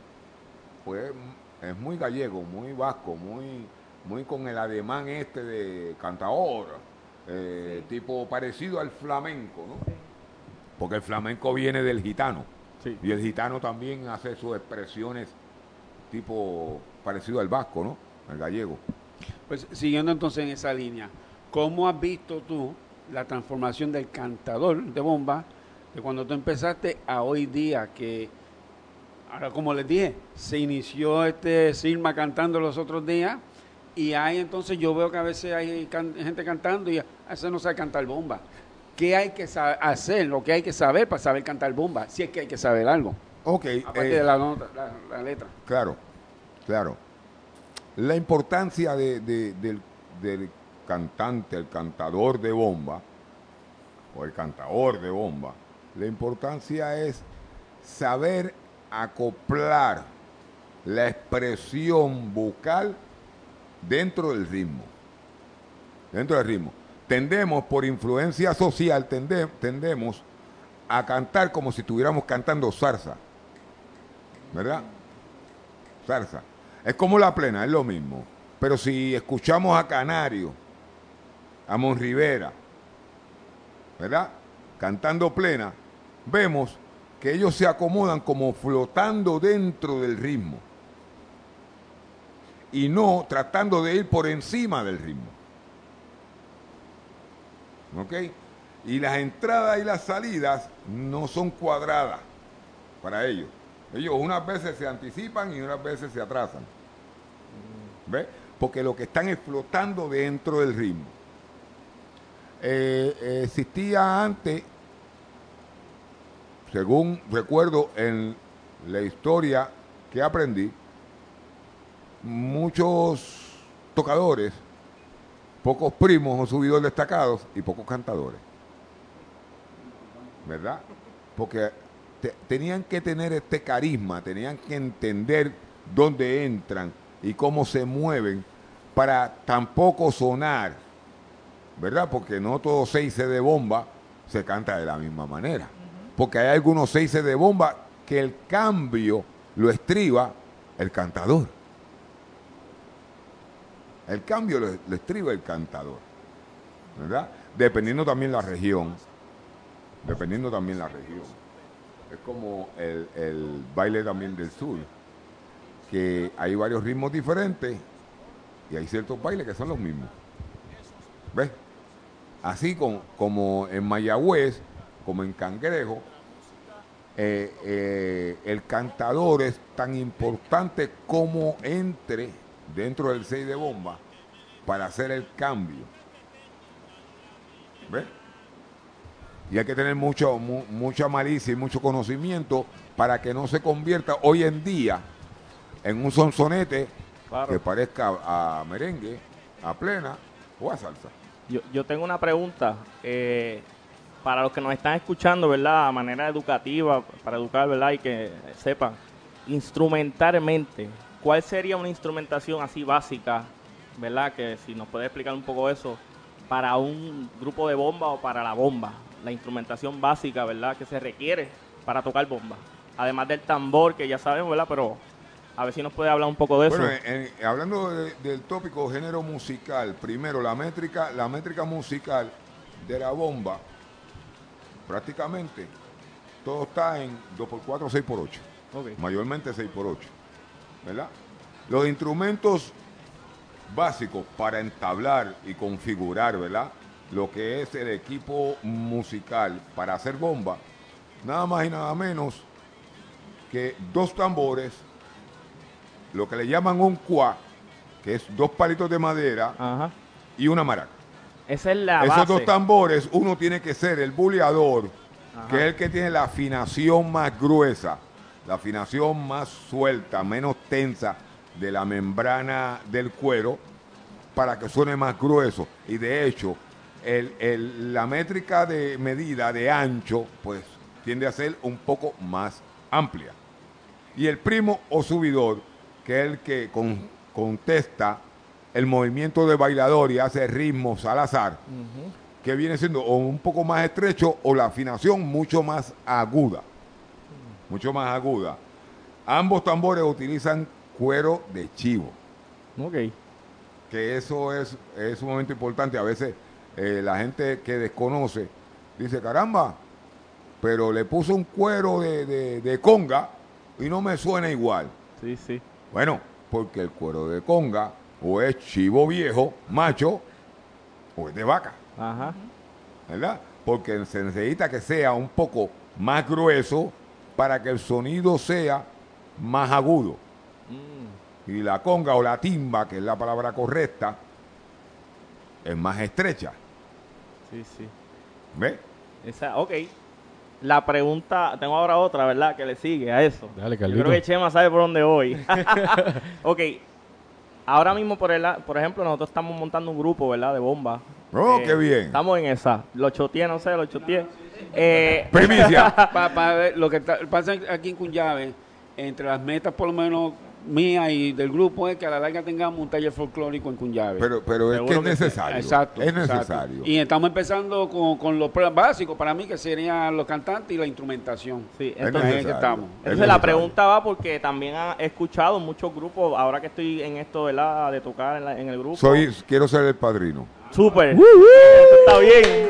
Speaker 6: pues es muy gallego, muy vasco, muy, muy con el ademán este de cantador, eh, tipo parecido al flamenco, ¿no? Porque el flamenco viene del gitano,
Speaker 3: Sí.
Speaker 6: y el gitano también hace sus expresiones tipo parecido al vasco, ¿no? Al gallego.
Speaker 9: Pues siguiendo entonces en esa línea, ¿cómo has visto tú la transformación del cantador de bomba de cuando tú empezaste a hoy día? Que ahora, como les dije, se inició este Silma cantando los otros días y hay entonces yo veo que a veces hay can- gente cantando y a veces no sabe cantar bomba. ¿Qué hay que sa- hacer, lo que hay que saber para saber cantar bomba? Si es que hay que saber algo,
Speaker 6: Ok.
Speaker 9: aparte
Speaker 6: eh,
Speaker 9: de la nota, la, la letra.
Speaker 6: Claro, claro. La importancia de, de- del, del cantante, el cantador de bomba, o el cantador de bomba, la importancia es saber acoplar la expresión vocal dentro del ritmo. Dentro del ritmo. Tendemos, por influencia social, tende- tendemos a cantar como si estuviéramos cantando zarza. ¿Verdad? Zarza. Es como la plena, es lo mismo. Pero si escuchamos a Canario, a Monrivera, ¿verdad? Cantando plena, vemos que ellos se acomodan como flotando dentro del ritmo y no tratando de ir por encima del ritmo. ¿Ok? Y las entradas y las salidas no son cuadradas para ellos. Ellos unas veces se anticipan y unas veces se atrasan. ¿Ves? Porque lo que están es flotando dentro del ritmo. Eh, eh, existía antes, según recuerdo en la historia que aprendí, muchos tocadores, pocos primos o subidores destacados y pocos cantadores. ¿Verdad? Porque te- tenían que tener este carisma, tenían que entender dónde entran y cómo se mueven para tampoco sonar, ¿verdad? Porque no todo seises de bomba se canta de la misma manera. Porque hay algunos seises de bomba que el cambio lo estriba el cantador. El cambio lo, lo estriba el cantador, ¿verdad? Dependiendo también la región. Dependiendo también la región. Es como el, el baile también del sur, que hay varios ritmos diferentes y hay ciertos bailes que son los mismos. ¿Ves? Así con, como en Mayagüez, como en Cangrejo, eh, eh, el cantador es tan importante como entre dentro del seis de bomba para hacer el cambio. ¿Ves? Y hay que tener mucho, mu- mucha malicia y mucho conocimiento para que no se convierta hoy en día en un sonsonete
Speaker 12: Claro.
Speaker 6: que parezca a merengue, a plena o a salsa.
Speaker 12: Yo, yo tengo una pregunta eh, para los que nos están escuchando, ¿verdad? A manera educativa, para educar, ¿verdad? Y que sepan, instrumentalmente, ¿cuál sería una instrumentación así básica, ¿verdad? Que si nos puede explicar un poco eso, para un grupo de bomba o para la bomba, la instrumentación básica, ¿verdad?, que se requiere para tocar bomba. Además del tambor, que ya sabemos, ¿verdad? Pero a ver si nos puede hablar un poco de eso.
Speaker 6: Bueno, en- en- hablando de- del tópico género musical, primero la métrica, la métrica musical de la bomba, prácticamente todo está en dos por cuatro, seis por ocho.
Speaker 12: Ok.
Speaker 6: Mayormente seis por ocho, ¿verdad? Los instrumentos básicos para entablar y configurar, ¿verdad?, lo que es el equipo musical para hacer bomba, nada más y nada menos que dos tambores, lo que le llaman un cuá, que es dos palitos de madera,
Speaker 12: Ajá.
Speaker 6: y una maraca.
Speaker 12: Esa es la
Speaker 6: Esos
Speaker 12: base.
Speaker 6: dos tambores, uno tiene que ser el buleador,
Speaker 12: Ajá.
Speaker 6: que es el que tiene la afinación más gruesa, la afinación más suelta, menos tensa de la membrana del cuero, para que suene más grueso. Y de hecho, el, el- la métrica de medida de ancho, pues tiende a ser un poco más amplia. Y el primo o subidor, que es el que con- contesta el movimiento de bailador y hace ritmos al azar,
Speaker 12: Ujú.
Speaker 6: que viene siendo o un poco más estrecho o la afinación mucho más aguda. Mucho más aguda. Ambos tambores utilizan cuero de chivo.
Speaker 12: Ok.
Speaker 6: Que eso es, es sumamente importante. A veces eh, la gente que desconoce dice, caramba, pero le puso un cuero de, de- de conga y no me suena igual.
Speaker 12: Sí, sí.
Speaker 6: Bueno, porque el cuero de conga o es chivo viejo, macho, o es de vaca.
Speaker 12: Ajá.
Speaker 6: ¿Verdad? Porque se necesita que sea un poco más grueso para que el sonido sea más agudo.
Speaker 12: Mm.
Speaker 6: Y la conga o la timba, que es la palabra correcta, es más estrecha.
Speaker 12: Sí, sí.
Speaker 6: ¿Ves?
Speaker 12: Esa, ok. La pregunta, tengo ahora otra, ¿verdad?, que le sigue a eso.
Speaker 3: Dale,
Speaker 12: Yo
Speaker 3: Carlito.
Speaker 12: creo que Chema sabe por dónde voy. Ok. Ahora mismo, por, el, por ejemplo, nosotros estamos montando un grupo, ¿verdad?, de bomba.
Speaker 6: Oh, qué bien.
Speaker 12: Estamos en esa. Los chotié, no sé, los chotié. Eh,
Speaker 6: Primicia.
Speaker 9: Para ver lo que está- pasa aquí en Cunllave, entre las metas por lo menos mías y del grupo es que a la larga tengamos un taller folclórico en Cunllave.
Speaker 6: Pero, pero es que es
Speaker 9: Seguro que sí.
Speaker 6: necesario.
Speaker 9: Exacto.
Speaker 6: Es
Speaker 9: exacto.
Speaker 6: necesario.
Speaker 9: Y estamos empezando con, con los pruebas básicos para mí, que serían los cantantes y la instrumentación.
Speaker 12: Sí,
Speaker 6: Es
Speaker 12: entonces,
Speaker 9: Ahí es que
Speaker 6: necesario.
Speaker 9: estamos.
Speaker 6: Es
Speaker 12: entonces la
Speaker 6: necesario.
Speaker 12: pregunta va porque también ha- he escuchado muchos grupos, ahora que estoy en esto, ¿verdad?, de tocar en, la- en el grupo.
Speaker 6: Soy, quiero ser el padrino.
Speaker 12: Súper. Eso está bien.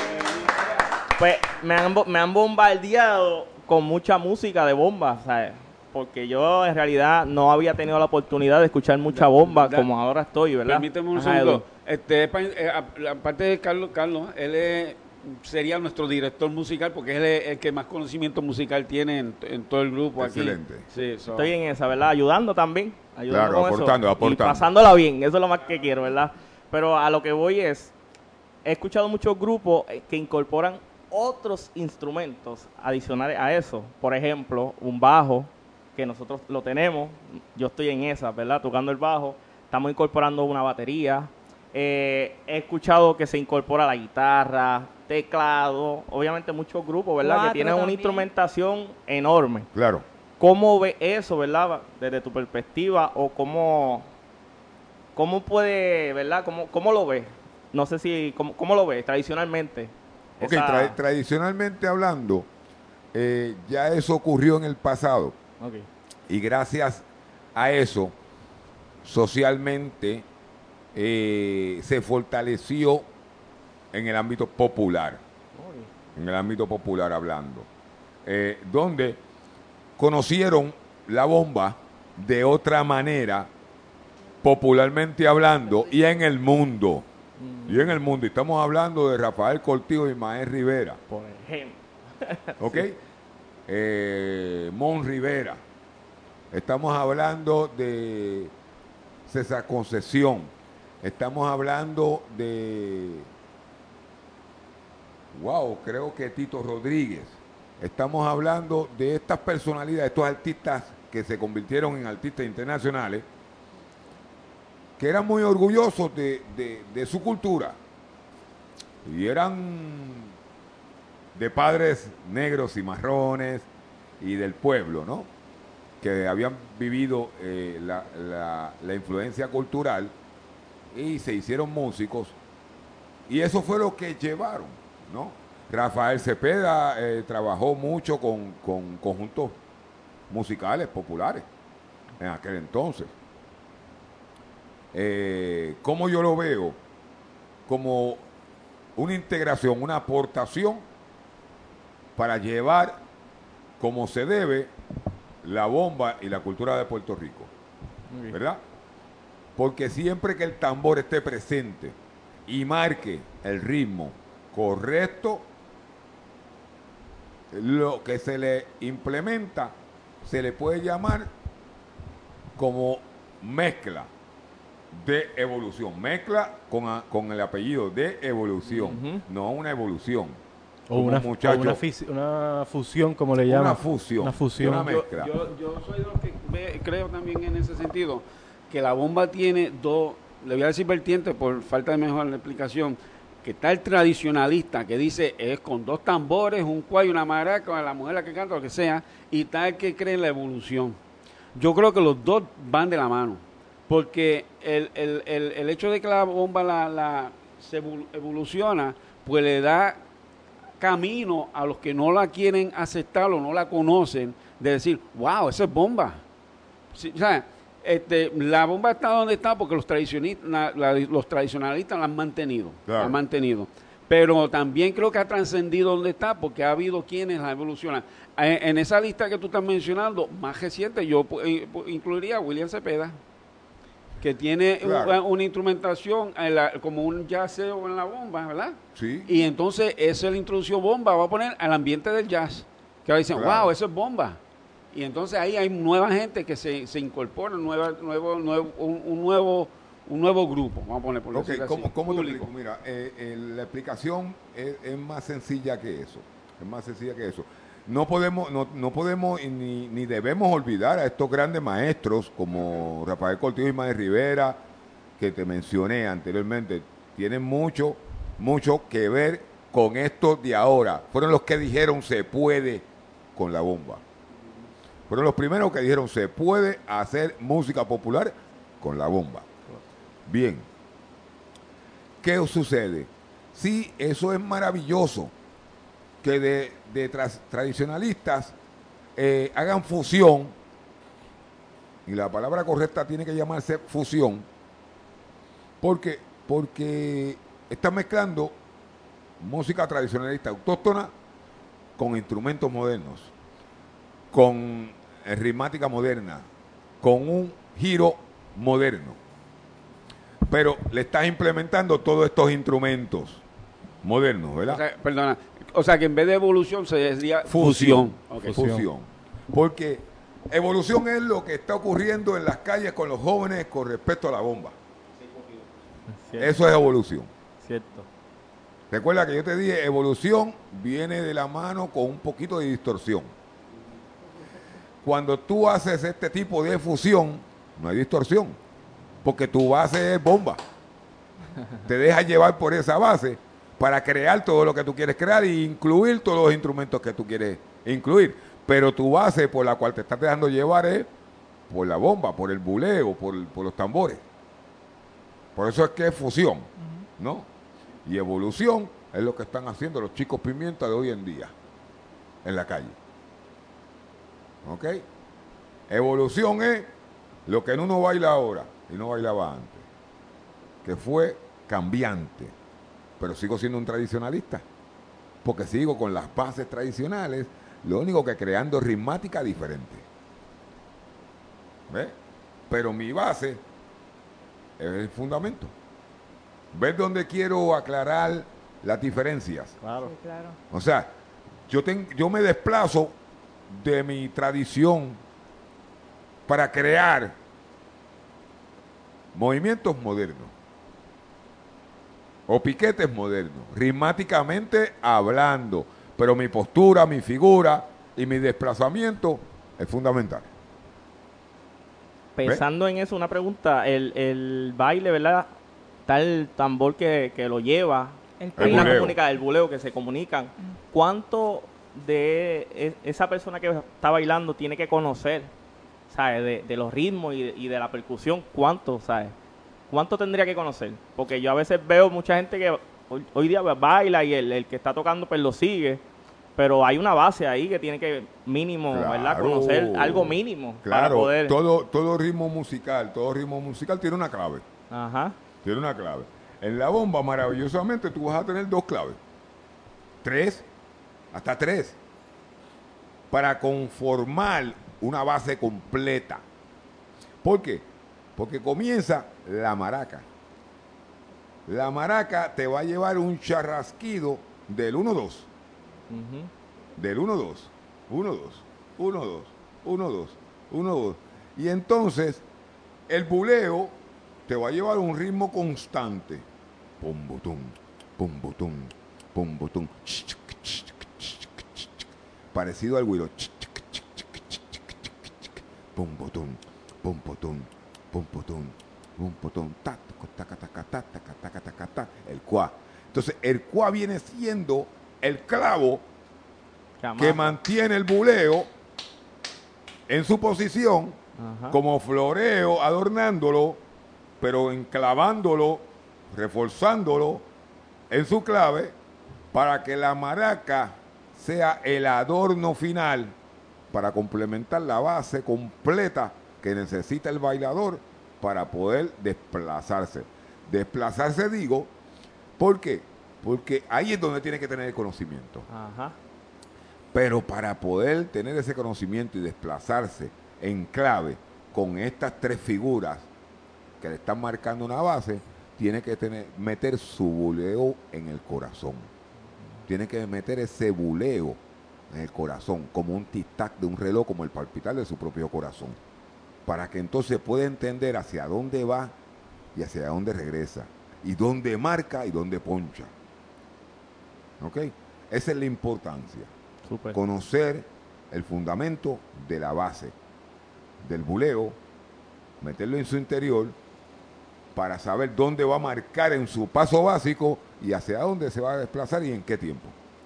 Speaker 12: Pues me han, bo- me han bombardeado con mucha música de bomba, ¿sabes? Porque yo en realidad no había tenido la oportunidad de escuchar mucha bomba
Speaker 9: Da-
Speaker 12: como ahora estoy, ¿verdad?
Speaker 9: Permíteme un
Speaker 12: Ajá,
Speaker 9: segundo.
Speaker 12: Edu.
Speaker 9: Este, pa- eh, a- aparte de Carlos, Carlos, él es- sería nuestro director musical porque él es el que más conocimiento musical tiene en, en todo el grupo
Speaker 6: Excelente.
Speaker 9: aquí. Sí, so-
Speaker 12: Estoy en esa, ¿verdad? Ayudando también. Ayudando
Speaker 6: Claro,
Speaker 12: con
Speaker 6: aportando,
Speaker 12: eso.
Speaker 6: aportando.
Speaker 12: Y pasándola bien, eso es lo más que quiero, ¿verdad? Pero a lo que voy es, he escuchado muchos grupos eh, que incorporan otros instrumentos adicionales a eso. Por ejemplo, un bajo, que nosotros lo tenemos. Yo estoy en esa, ¿verdad? Tocando el bajo. Estamos incorporando una batería. Eh, he escuchado que se incorpora la guitarra, teclado. Obviamente muchos grupos, ¿verdad?
Speaker 5: Cuatro
Speaker 12: que tienen una
Speaker 5: también.
Speaker 12: instrumentación enorme.
Speaker 6: Claro.
Speaker 12: ¿Cómo ve eso, verdad? Desde tu perspectiva, o cómo, cómo puede, ¿verdad? ¿Cómo, cómo lo ves? No sé si, ¿cómo, cómo lo ves tradicionalmente?
Speaker 6: Ok,
Speaker 12: Esa-
Speaker 6: tra- tradicionalmente hablando, eh, ya eso ocurrió en el pasado.
Speaker 12: Ok.
Speaker 6: Y gracias a eso, socialmente eh, se fortaleció en el ámbito popular. En el ámbito popular hablando. Eh, donde conocieron la bomba de otra manera, popularmente hablando, y en el mundo. Y en el mundo. Y estamos hablando de Rafael Cortijo y Mael Rivera.
Speaker 12: Por ejemplo.
Speaker 6: ¿Ok? Eh, Mon Rivera. Estamos hablando de César Concesión. Estamos hablando de... Wow, creo que Tito Rodríguez. Estamos hablando de estas personalidades, estos artistas que se convirtieron en artistas internacionales, que eran muy orgullosos de, de- de su cultura. Y eran de padres negros y marrones y del pueblo, ¿no? Que habían vivido eh, la, la- la influencia cultural y se hicieron músicos. Y eso fue lo que llevaron, ¿no? Rafael Cepeda eh, trabajó mucho con, con conjuntos musicales populares en aquel entonces. Eh, ¿Cómo yo lo veo? Como una integración, una aportación para llevar como se debe la bomba y la cultura de Puerto Rico, ¿verdad? Porque siempre que el tambor esté presente y marque el ritmo correcto, lo que se le implementa se le puede llamar como mezcla de evolución, mezcla con, a, con el apellido de evolución, uh-huh. no una evolución.
Speaker 3: O una, o una, fisi- una fusión, como le llaman.
Speaker 6: Una fusión.
Speaker 3: Una fusión.
Speaker 6: Una mezcla.
Speaker 9: Yo, yo, yo soy de los que ve, creo también en ese sentido, que la bomba tiene dos, le voy a decir vertientes por falta de mejor explicación, que está el tradicionalista que dice es con dos tambores, un cuay, una maraca, la mujer la que canta, lo que sea, y está el que cree en la evolución. Yo creo que los dos van de la mano, porque el, el, el, el hecho de que la bomba la, la, se evoluciona, pues le da camino a los que no la quieren aceptar o no la conocen, de decir, wow, esa es bomba. Sí, o sea, este, la bomba está donde está porque los, tradicionistas, la, la, los tradicionalistas la han mantenido, claro. la han mantenido. Pero también creo que ha trascendido donde está porque ha habido quienes la evolucionan. En, en esa lista que tú estás mencionando, más reciente, yo eh, incluiría a William Cepeda, que tiene claro. una, una instrumentación en la, como un jazzeo en la bomba, ¿verdad?
Speaker 6: Sí.
Speaker 9: Y entonces esa es la introducción bomba, va a poner al ambiente del jazz, que ahora dicen, claro. wow, eso es bomba. Y entonces ahí hay nueva gente que se, se incorpora, nueva, nuevo, nuevo, un, un nuevo un nuevo grupo, vamos a poner por
Speaker 6: okay,
Speaker 9: decirlo
Speaker 6: ¿cómo,
Speaker 9: así.
Speaker 6: ¿cómo te explico? Mira, eh, eh, la explicación es, es más sencilla que eso, es más sencilla que eso. No podemos, no, no podemos ni, ni debemos olvidar a estos grandes maestros como Rafael Cortijo y Manuel Rivera, que te mencioné anteriormente, tienen mucho, mucho que ver con esto de ahora. Fueron los que dijeron se puede con la bomba. Fueron los primeros que dijeron se puede hacer música popular con la bomba. Bien. ¿Qué sucede? Sí, eso es maravilloso, que de, de tras, tradicionalistas eh, hagan fusión, y la palabra correcta tiene que llamarse fusión, porque, porque están mezclando música tradicionalista autóctona con instrumentos modernos, con eh, ritmática moderna, con un giro moderno. Pero le estás implementando todos estos instrumentos modernos, ¿verdad?
Speaker 9: O sea, perdona, o sea que en vez de evolución se decía
Speaker 6: fusión.
Speaker 9: Fusión. Okay.
Speaker 6: Fusión. Porque evolución es lo que está ocurriendo en las calles con los jóvenes con respecto a la bomba. Cierto. Eso es evolución.
Speaker 12: Cierto.
Speaker 6: Recuerda que yo te dije, evolución viene de la mano con un poquito de distorsión. Cuando tú haces este tipo de fusión, no hay distorsión. Porque tu base es bomba. Te dejas llevar por esa base para crear todo lo que tú quieres crear e incluir todos los instrumentos que tú quieres incluir. Pero tu base por la cual te estás dejando llevar es por la bomba, por el buleo, por, por los tambores. Por eso es que es fusión, ¿no? Y evolución es lo que están haciendo los chicos pimienta de hoy en día en la calle. ¿Ok? Evolución es lo que uno baila ahora y no bailaba antes, que fue cambiante, pero sigo siendo un tradicionalista, porque sigo con las bases tradicionales, lo único que creando ritmática diferente. ¿Ves? Pero mi base es el fundamento. ¿Ves dónde quiero aclarar las diferencias?
Speaker 12: Claro.
Speaker 5: Sí, claro.
Speaker 6: O sea, yo, ten, yo me desplazo de mi tradición para crear movimientos modernos o piquetes modernos, ritmáticamente hablando, pero mi postura, mi figura y mi desplazamiento es fundamental.
Speaker 12: Pensando ¿Ves? en eso, una pregunta, el, el baile, ¿verdad? Está el tambor que, que lo lleva,
Speaker 5: El
Speaker 12: hay una
Speaker 6: buleo.
Speaker 12: comunica, el buleo que se comunican. ¿Cuánto de e- esa persona que está bailando tiene que conocer, ¿sabes? De, de los ritmos y de, y de la percusión, ¿cuánto, sabes? ¿Cuánto tendría que conocer? Porque yo a veces veo mucha gente que hoy, hoy día baila y el, el que está tocando pues lo sigue, pero hay una base ahí que tiene que mínimo,
Speaker 6: Claro.
Speaker 12: ¿verdad? Conocer algo mínimo para
Speaker 6: Claro,
Speaker 12: poder...
Speaker 6: todo, todo ritmo musical, todo ritmo musical tiene una clave.
Speaker 12: Ajá.
Speaker 6: Tiene una clave. En la bomba, maravillosamente, tú vas a tener dos claves. Tres, hasta tres. Para conformar una base completa. ¿Por qué? Porque comienza la maraca. La maraca te va a llevar un charrasquido del uno dos.
Speaker 12: Ujú.
Speaker 6: Del uno dos. uno dos. uno dos. uno dos. uno dos. Y entonces, el buleo te va a llevar un ritmo constante. Pum, butum, pum, butum, pum, butum. Parecido al güiro. Pum, butum, pum, butum, pum, butum, pum, butum. Ta, taca, taca, ta, taca, taca, taca, ta. El cuá. Entonces, el cuá viene siendo el clavo que mantiene el buleo en su posición,
Speaker 12: Ajá.
Speaker 6: como floreo, adornándolo, pero enclavándolo, reforzándolo en su clave, para que la maraca sea el adorno final para complementar la base completa que necesita el bailador para poder desplazarse. Desplazarse, digo, ¿por qué? Porque ahí es donde tiene que tener el conocimiento.
Speaker 12: Ajá.
Speaker 6: Pero para poder tener ese conocimiento y desplazarse en clave con estas tres figuras que le están marcando una base, tiene que tener, meter su buleo en el corazón. Tiene que meter ese buleo en el corazón, como un tic-tac de un reloj, como el palpitar de su propio corazón. Para que entonces pueda entender hacia dónde va y hacia dónde regresa. Y dónde marca y dónde poncha. ¿Ok? Esa es la importancia.
Speaker 12: Súper.
Speaker 6: Conocer el fundamento de la base, del buleo, meterlo en su interior para saber dónde va a marcar en su paso básico y hacia dónde se va a desplazar y en qué tiempo.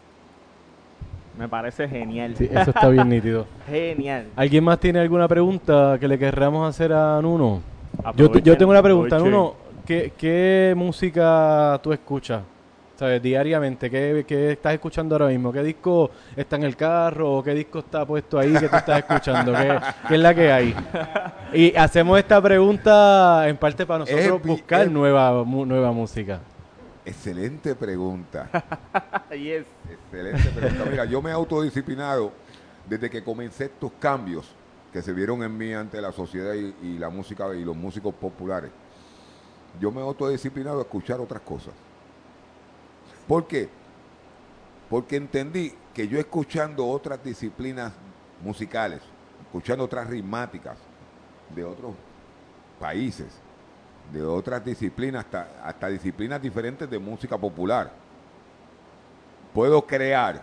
Speaker 12: Me parece genial.
Speaker 3: Sí, eso está bien nítido.
Speaker 12: Genial.
Speaker 3: ¿Alguien más tiene alguna pregunta que le querramos hacer a Nuno? Yo,
Speaker 12: Aprovechen,
Speaker 3: yo tengo una pregunta,
Speaker 12: aprovechen.
Speaker 3: Nuno. ¿Qué, qué música tú escuchas? ¿Sabes? Diariamente, ¿qué, ¿qué estás escuchando ahora mismo? ¿Qué disco está en el carro o qué disco está puesto ahí que tú estás escuchando? ¿Qué, qué es la que hay? Y hacemos esta pregunta en parte para nosotros
Speaker 6: Es-
Speaker 3: buscar
Speaker 6: es-
Speaker 3: nueva, mu- nueva música.
Speaker 6: Excelente pregunta.
Speaker 12: Yes.
Speaker 6: Excelente pregunta. Mira, yo me he autodisciplinado desde que comencé estos cambios que se vieron en mí ante la sociedad y, y la música y los músicos populares. Yo me he autodisciplinado a escuchar otras cosas. ¿Por qué? Porque entendí que yo escuchando otras disciplinas musicales, escuchando otras ritmáticas de otros países, de otras disciplinas, hasta, hasta disciplinas diferentes de música popular, puedo crear,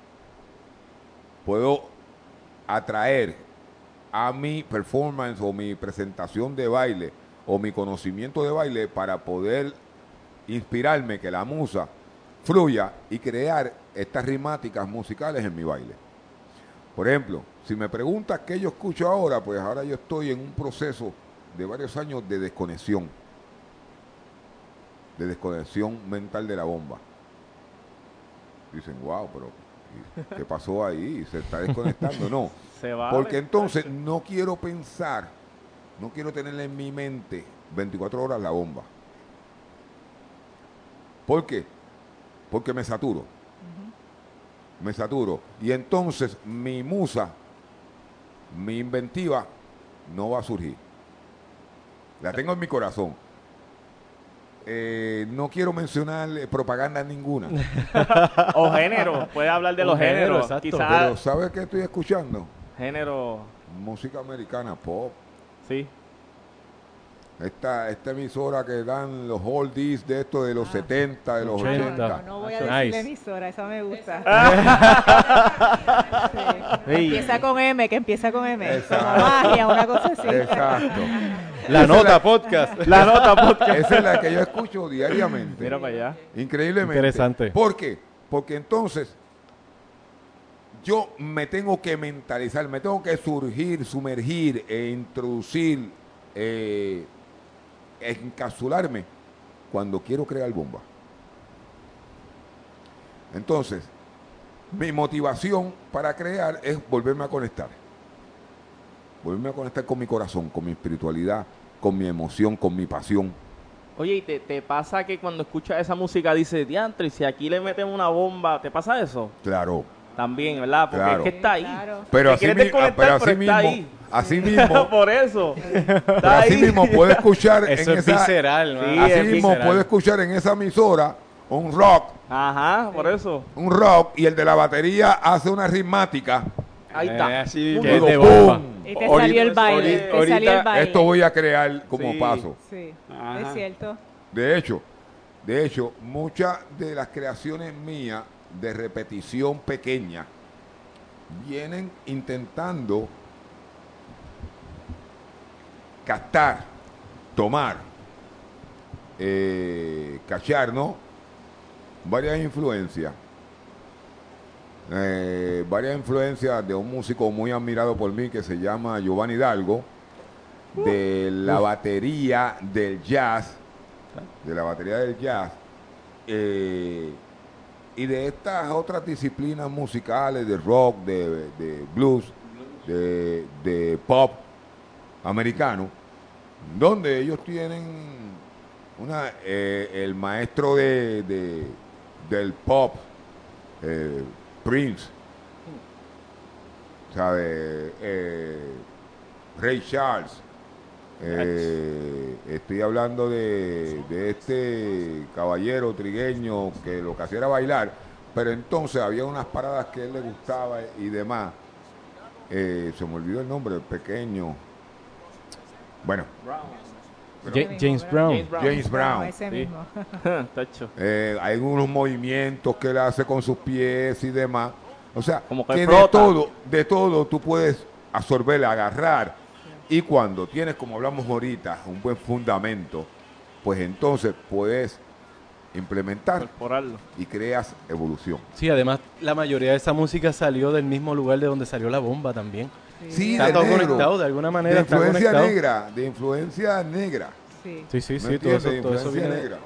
Speaker 6: puedo atraer a mi performance o mi presentación de baile o mi conocimiento de baile para poder inspirarme que la musa fluya y crear estas ritmáticas musicales en mi baile. Por ejemplo, si me preguntas qué yo escucho ahora, pues ahora yo estoy en un proceso de varios años de desconexión, de desconexión mental de la bomba. Dicen, wow, pero ¿qué pasó ahí? ¿Se está desconectando? No,
Speaker 12: Se va a
Speaker 6: porque
Speaker 12: ver-
Speaker 6: entonces no quiero pensar, no quiero tener en mi mente veinticuatro horas la bomba. ¿Por qué? Porque me saturo. Me saturo. Y entonces mi musa, mi inventiva, no va a surgir. La tengo en mi corazón. Eh, no quiero mencionar eh, propaganda ninguna.
Speaker 12: O género. Puede hablar de
Speaker 3: Un
Speaker 12: los
Speaker 3: género,
Speaker 12: géneros.
Speaker 3: exacto.
Speaker 6: Pero
Speaker 12: Quizás
Speaker 6: ¿sabes qué estoy escuchando?
Speaker 12: género.
Speaker 6: Música americana, pop.
Speaker 12: Sí.
Speaker 6: Esta, esta emisora que dan los oldies de esto de los
Speaker 5: Ah.
Speaker 6: setenta, de los
Speaker 3: ochenta.
Speaker 6: ochenta.
Speaker 5: No, no voy a
Speaker 3: Nice.
Speaker 5: decir la emisora, esa me gusta. Sí.
Speaker 12: Sí.
Speaker 5: Empieza con M, que empieza con M.
Speaker 6: Exacto.
Speaker 5: Como magia, una cosa así.
Speaker 6: Exacto.
Speaker 3: La
Speaker 6: Esa es
Speaker 3: nota
Speaker 6: la-
Speaker 3: podcast.
Speaker 12: La nota podcast.
Speaker 6: Esa es la que yo escucho diariamente.
Speaker 12: Mira para allá.
Speaker 6: Increíblemente.
Speaker 3: Interesante.
Speaker 6: ¿Por qué? Porque entonces yo me tengo que mentalizar, me tengo que surgir, sumergir e introducir, eh, encapsularme cuando quiero crear bomba. Entonces, mi motivación para crear es volverme a conectar. Volverme a conectar con mi corazón, con mi espiritualidad, con mi emoción, con mi pasión.
Speaker 12: Oye, ¿y te, te pasa que cuando escuchas esa música dices, diantre, y si aquí le metemos una bomba, ¿te pasa eso?
Speaker 6: Claro.
Speaker 12: También, ¿verdad? Porque
Speaker 6: Claro.
Speaker 12: es que está ahí.
Speaker 5: Claro.
Speaker 6: Pero
Speaker 12: Te
Speaker 6: así,
Speaker 12: quieres
Speaker 6: mi-
Speaker 12: desconectar,
Speaker 6: pero así
Speaker 12: pero está
Speaker 6: mismo,
Speaker 12: ahí.
Speaker 6: así mismo,
Speaker 12: Por eso.
Speaker 6: pero
Speaker 12: Está
Speaker 6: así
Speaker 12: ahí.
Speaker 6: mismo puedo escuchar
Speaker 3: Eso
Speaker 6: en
Speaker 3: es
Speaker 6: esa,
Speaker 3: visceral,
Speaker 12: Sí,
Speaker 3: ¿no?
Speaker 6: así
Speaker 12: es
Speaker 6: mismo
Speaker 3: visceral.
Speaker 6: puedo escuchar en esa emisora un rock,
Speaker 12: Ajá, por eso.
Speaker 6: un rock y el de la batería hace una ritmática.
Speaker 12: Ahí
Speaker 9: Eh,
Speaker 12: está.
Speaker 9: así mismo.
Speaker 3: Que es
Speaker 6: Digo,
Speaker 3: de bomba.
Speaker 6: ¡pum!
Speaker 5: Y te
Speaker 9: Ahorita-
Speaker 5: salió el baile.
Speaker 9: ahorita-
Speaker 5: Te salió el
Speaker 9: ahorita
Speaker 5: baile.
Speaker 6: Esto voy a crear como
Speaker 9: Sí.
Speaker 6: paso.
Speaker 5: Sí,
Speaker 9: Ajá.
Speaker 5: es cierto.
Speaker 6: De hecho, de hecho, muchas de las creaciones mías de repetición pequeña vienen intentando captar, tomar, eh, cachar, ¿no? Varias influencias. Eh, varias influencias de un músico muy admirado por mí que se llama Giovanni Hidalgo, de la batería del jazz, de la batería del jazz, eh, y de estas otras disciplinas musicales, de rock, de, de blues, de, de pop americano, donde ellos tienen una, eh, el maestro de, de- del pop, eh, Prince, ¿sabe? Eh, Ray Charles. Eh, estoy hablando de, de este caballero trigueño que lo que hacía era bailar, pero entonces había unas paradas que a él le gustaba y demás. Eh, se me olvidó el nombre, el pequeño. Bueno,
Speaker 3: Ja- James Brown.
Speaker 12: James Brown.
Speaker 6: James Brown.
Speaker 5: Ese
Speaker 12: Sí.
Speaker 5: mismo.
Speaker 12: Tacho.
Speaker 6: Eh, hay unos movimientos que él hace con sus pies y demás. O sea,
Speaker 12: Como que
Speaker 6: que de
Speaker 12: flota.
Speaker 6: todo, de todo tú puedes absorber, agarrar. Y cuando tienes, como hablamos ahorita, un buen fundamento, pues entonces puedes implementar
Speaker 12: Incorporarlo.
Speaker 6: y creas evolución.
Speaker 3: Sí, además la mayoría de esa música salió del mismo lugar de donde salió la bomba también.
Speaker 6: Sí,
Speaker 3: Está
Speaker 6: de
Speaker 3: todo
Speaker 6: negro,
Speaker 3: conectado, de alguna
Speaker 6: de
Speaker 3: manera está
Speaker 6: influencia
Speaker 3: conectado.
Speaker 6: negra, de influencia negra.
Speaker 5: Sí.
Speaker 3: Sí, sí,
Speaker 6: ¿Me
Speaker 3: sí, todo
Speaker 6: entiendes?
Speaker 3: eso,
Speaker 6: De
Speaker 3: todo eso
Speaker 6: influencia
Speaker 3: viene.
Speaker 6: negra.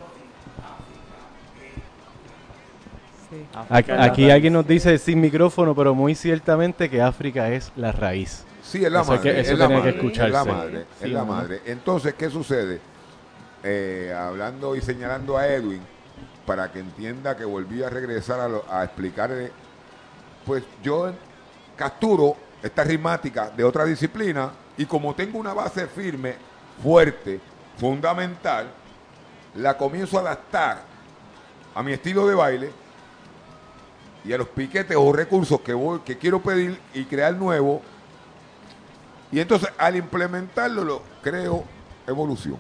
Speaker 5: Sí.
Speaker 3: Aquí, aquí alguien nos dice sin micrófono, pero muy ciertamente que África es la raíz.
Speaker 6: Sí, es la
Speaker 3: Eso hay
Speaker 6: madre,
Speaker 3: que- eso
Speaker 6: es la
Speaker 3: tenía que
Speaker 6: madre, es la
Speaker 3: escucharse.
Speaker 6: madre,
Speaker 3: Sí,
Speaker 6: es la
Speaker 3: ¿no?
Speaker 6: madre. Entonces, ¿qué sucede? Eh, hablando y señalando a Edwin, para que entienda que volví a regresar a, lo- a explicarle, pues yo capturo esta ritmática de otra disciplina y como tengo una base firme, fuerte, fundamental, la comienzo a adaptar a mi estilo de baile y a los piquetes o recursos que voy, que quiero pedir y crear nuevo. Y entonces al implementarlo lo creo evolución.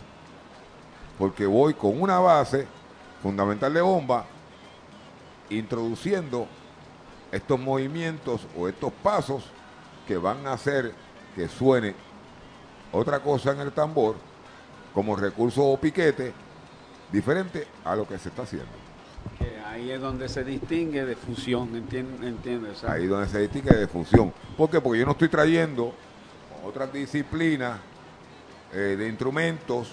Speaker 6: Porque voy con una base fundamental de bomba introduciendo estos movimientos o estos pasos que van a hacer que suene otra cosa en el tambor como recurso o piquete diferente a lo que se está haciendo.
Speaker 9: Que ahí es donde se distingue de fusión, ¿entiendes? ¿Entiendes? O sea,
Speaker 6: Ahí donde se distingue de función. ¿Por qué? Porque yo no estoy trayendo otras disciplinas eh, de instrumentos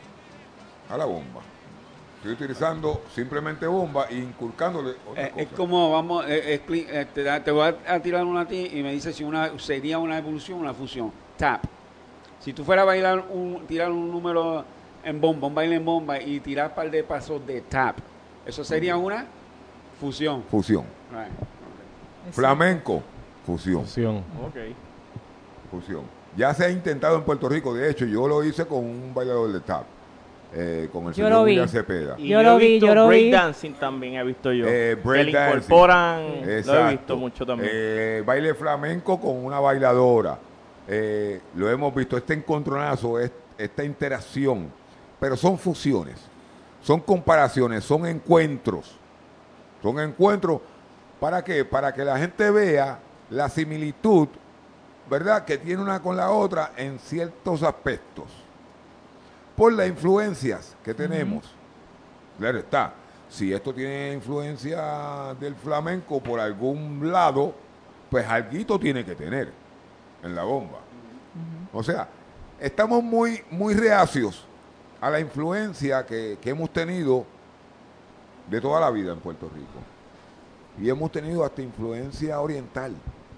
Speaker 6: a la bomba. Estoy utilizando simplemente bomba e inculcándole otra
Speaker 9: Eh,
Speaker 6: cosa.
Speaker 9: es como, vamos, eh, expli- eh, te, da- te voy a, a tirar una a ti y me dices si una sería una evolución o una fusión. Tap. Si tú fueras a bailar un, tirar un número en bomba, un baile en bomba y tirar un par de pasos de tap, eso sería una fusión.
Speaker 6: Fusión.
Speaker 9: Right.
Speaker 5: Exacto.
Speaker 6: Flamenco, fusión.
Speaker 3: Fusión.
Speaker 12: Ok.
Speaker 6: Fusión. Ya se ha intentado en Puerto Rico, de hecho, yo lo hice con un bailador de tap, eh, con el
Speaker 5: Yo
Speaker 6: señor
Speaker 5: lo vi.
Speaker 6: William Cepeda.
Speaker 12: Y
Speaker 5: Yo
Speaker 12: yo,
Speaker 5: lo
Speaker 12: he
Speaker 5: vi,
Speaker 12: visto
Speaker 5: yo lo vi.
Speaker 12: breakdancing también he visto yo.
Speaker 6: Eh,
Speaker 12: que le
Speaker 6: breakdancing.
Speaker 12: incorporan, lo he
Speaker 6: Exacto.
Speaker 12: visto mucho también.
Speaker 6: Eh, baile flamenco con una bailadora. Eh, lo hemos visto, este encontronazo, es- esta interacción. Pero son fusiones, son comparaciones, son encuentros. Son encuentros, ¿para qué? Para que la gente vea la similitud, ¿verdad?, que tiene una con la otra en ciertos aspectos. Por las influencias que tenemos. Claro está. Si esto tiene influencia del flamenco por algún lado, pues alguito tiene que tener en la bomba. O sea, estamos muy, muy reacios a la influencia que, que hemos tenido de toda la vida en Puerto Rico. Y hemos tenido hasta influencia oriental.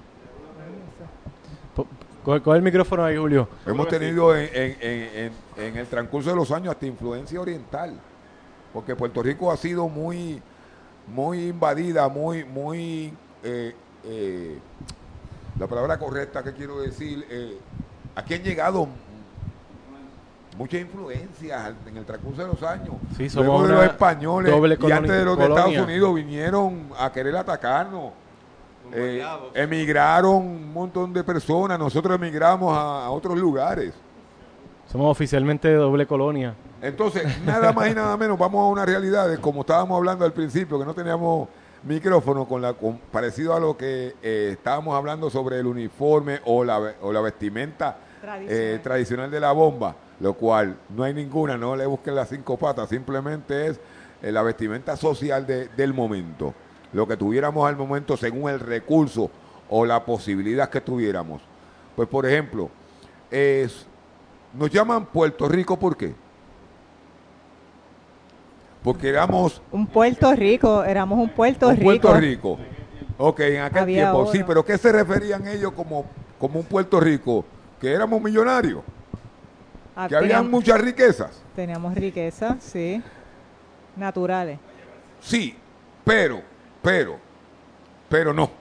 Speaker 3: Coge, coge el micrófono ahí, Julio.
Speaker 6: Hemos tenido en, en, en, en, en el transcurso de los años hasta influencia oriental. Porque Puerto Rico ha sido muy, muy invadida, muy, muy, eh, eh, la palabra correcta que quiero decir, eh, aquí han llegado muchas influencias en el transcurso de los años.
Speaker 3: Sí, somos
Speaker 6: Luego de
Speaker 3: una
Speaker 6: los españoles
Speaker 3: doble
Speaker 6: y
Speaker 3: coloni-
Speaker 6: antes de los de
Speaker 3: colonia.
Speaker 6: Estados Unidos vinieron a querer atacarnos. Eh, emigraron un montón de personas, nosotros emigramos a, a otros lugares.
Speaker 3: Somos oficialmente de doble colonia.
Speaker 6: Entonces, nada más y nada menos, vamos a una realidad de como estábamos hablando al principio, que no teníamos micrófono, con la con, parecido a lo que eh, estábamos hablando sobre el uniforme o la, ve- o la vestimenta
Speaker 5: Tradicional.
Speaker 6: eh, tradicional de la bomba, lo cual no hay ninguna, no le busquen las cinco patas, simplemente es eh, la vestimenta social de- del momento, lo que tuviéramos al momento según el recurso o la posibilidad que tuviéramos. Pues, por ejemplo, es, nos llaman Puerto Rico, ¿por qué? Porque éramos
Speaker 5: Un Puerto Rico, éramos un Puerto
Speaker 6: un
Speaker 5: Rico.
Speaker 6: Puerto Rico. Ok, en aquel
Speaker 5: Había
Speaker 6: tiempo,
Speaker 5: oro.
Speaker 6: sí, pero ¿qué se referían ellos como, como un Puerto Rico? Que éramos millonarios,
Speaker 5: Ah,
Speaker 6: que habían
Speaker 5: teníamos-
Speaker 6: muchas riquezas.
Speaker 5: Teníamos riqueza, sí. Naturales.
Speaker 6: Sí, pero, pero, pero no.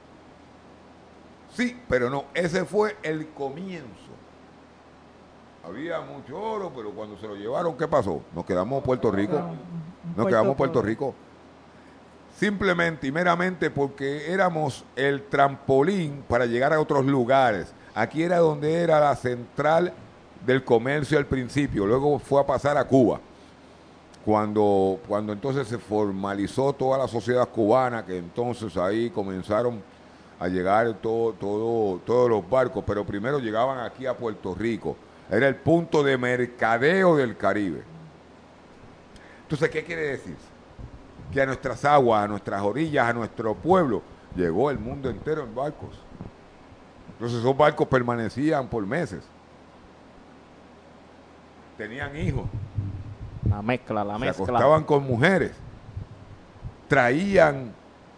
Speaker 6: Sí, pero no. Ese fue el comienzo. Había mucho oro, pero cuando se lo llevaron, ¿qué pasó? Nos quedamos en Puerto Rico. Nos
Speaker 5: Puerto
Speaker 6: quedamos en Puerto
Speaker 5: pobre.
Speaker 6: Rico. Simplemente y meramente porque éramos el trampolín para llegar a otros lugares. Aquí era donde era la central del comercio al principio. Luego fue a pasar a Cuba. Cuando, cuando entonces se formalizó toda la sociedad cubana, que entonces ahí comenzaron a llegar todo, todo, todos los barcos, pero primero llegaban aquí a Puerto Rico. Era el punto de mercadeo del Caribe. Entonces, ¿qué quiere decir? Que a nuestras aguas, a nuestras orillas, a nuestro pueblo, llegó el mundo entero en barcos. Entonces esos barcos permanecían por meses. Tenían hijos.
Speaker 12: La mezcla, la
Speaker 6: Se
Speaker 12: mezcla.
Speaker 6: acostaban con mujeres, traían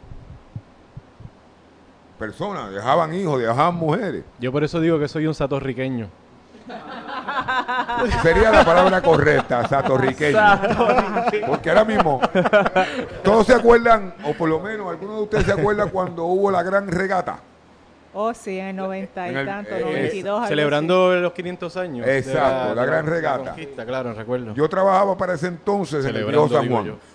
Speaker 6: personas, dejaban hijos, dejaban mujeres.
Speaker 3: Yo por eso digo que soy un satorriqueño.
Speaker 6: Sería la palabra correcta, satorriqueño. Porque ahora mismo, todos se acuerdan, o por lo menos algunos de ustedes se acuerdan cuando hubo la gran regata.
Speaker 5: Oh, sí, en el noventa y
Speaker 6: En el-
Speaker 5: tanto,
Speaker 6: eh,
Speaker 5: noventa y dos. algo
Speaker 3: Celebrando los quinientos años. de
Speaker 6: Exacto, la
Speaker 3: de
Speaker 6: gran
Speaker 3: de
Speaker 6: regata.
Speaker 3: conquista, claro, recuerdo.
Speaker 6: Yo trabajaba para ese entonces en el
Speaker 3: Celebrando,
Speaker 6: Río San
Speaker 3: digo
Speaker 6: Juan.
Speaker 3: yo.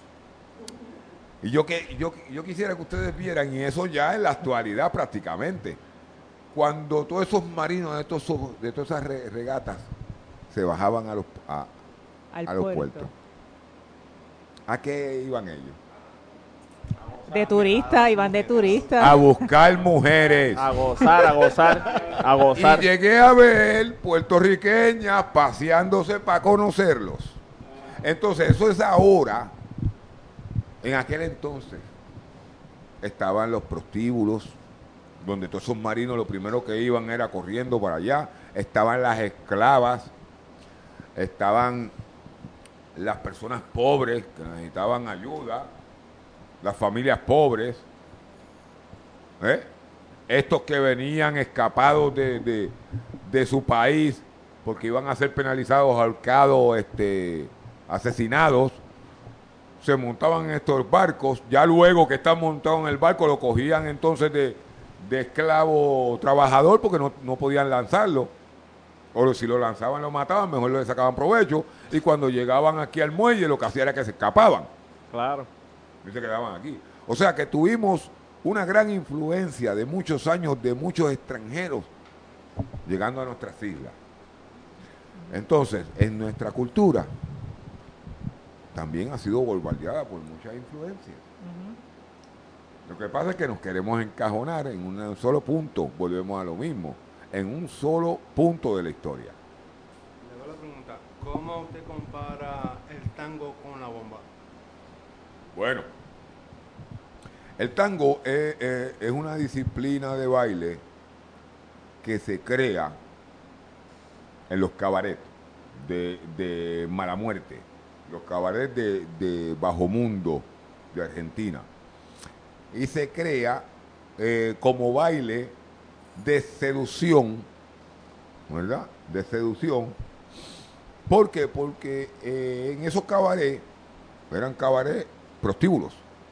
Speaker 6: Y yo, que, yo, yo quisiera que ustedes vieran, y eso ya en la actualidad prácticamente, cuando todos esos marinos de, todos esos- de todas esas re- regatas se bajaban a los, a,
Speaker 5: Al
Speaker 6: a los
Speaker 5: puerto.
Speaker 6: puertos. ¿A qué iban ellos?
Speaker 5: De turista, iban de turista.
Speaker 6: A buscar mujeres.
Speaker 12: A gozar, a gozar, a
Speaker 6: Y
Speaker 12: gozar.
Speaker 6: llegué a ver puertorriqueñas paseándose para conocerlos. Entonces, eso es ahora. En aquel entonces estaban los prostíbulos, donde todos esos marinos lo primero que iban era corriendo para allá. Estaban las esclavas, estaban las personas pobres que necesitaban ayuda, las familias pobres, ¿eh? Estos que venían escapados de, de, de su país porque iban a ser penalizados, ahorcados, este, asesinados, se montaban en estos barcos. Ya luego que están montados en el barco lo cogían entonces de, de esclavo trabajador porque no, no podían lanzarlo, o si lo lanzaban lo mataban, mejor le sacaban provecho, y cuando llegaban aquí al muelle lo que hacían era que se escapaban.
Speaker 12: Claro.
Speaker 6: Y se quedaban aquí. O sea que tuvimos una gran influencia de muchos años de muchos extranjeros llegando a nuestras islas. Entonces, en nuestra cultura también ha sido bombardeada por muchas influencias. Lo que pasa es que nos queremos encajonar en un solo punto, volvemos a lo mismo, en un solo punto de la historia.
Speaker 11: Le doy la pregunta, ¿cómo usted compara el tango con la bomba?
Speaker 6: Bueno, el tango es, es- es una disciplina de baile que se crea en los cabarets de, de mala muerte, los cabarets de, de bajo mundo, de Argentina. Y se crea eh, como baile de seducción, ¿verdad? De seducción. ¿Por qué? Porque eh, en esos cabarets, eran cabarets prostíbulos.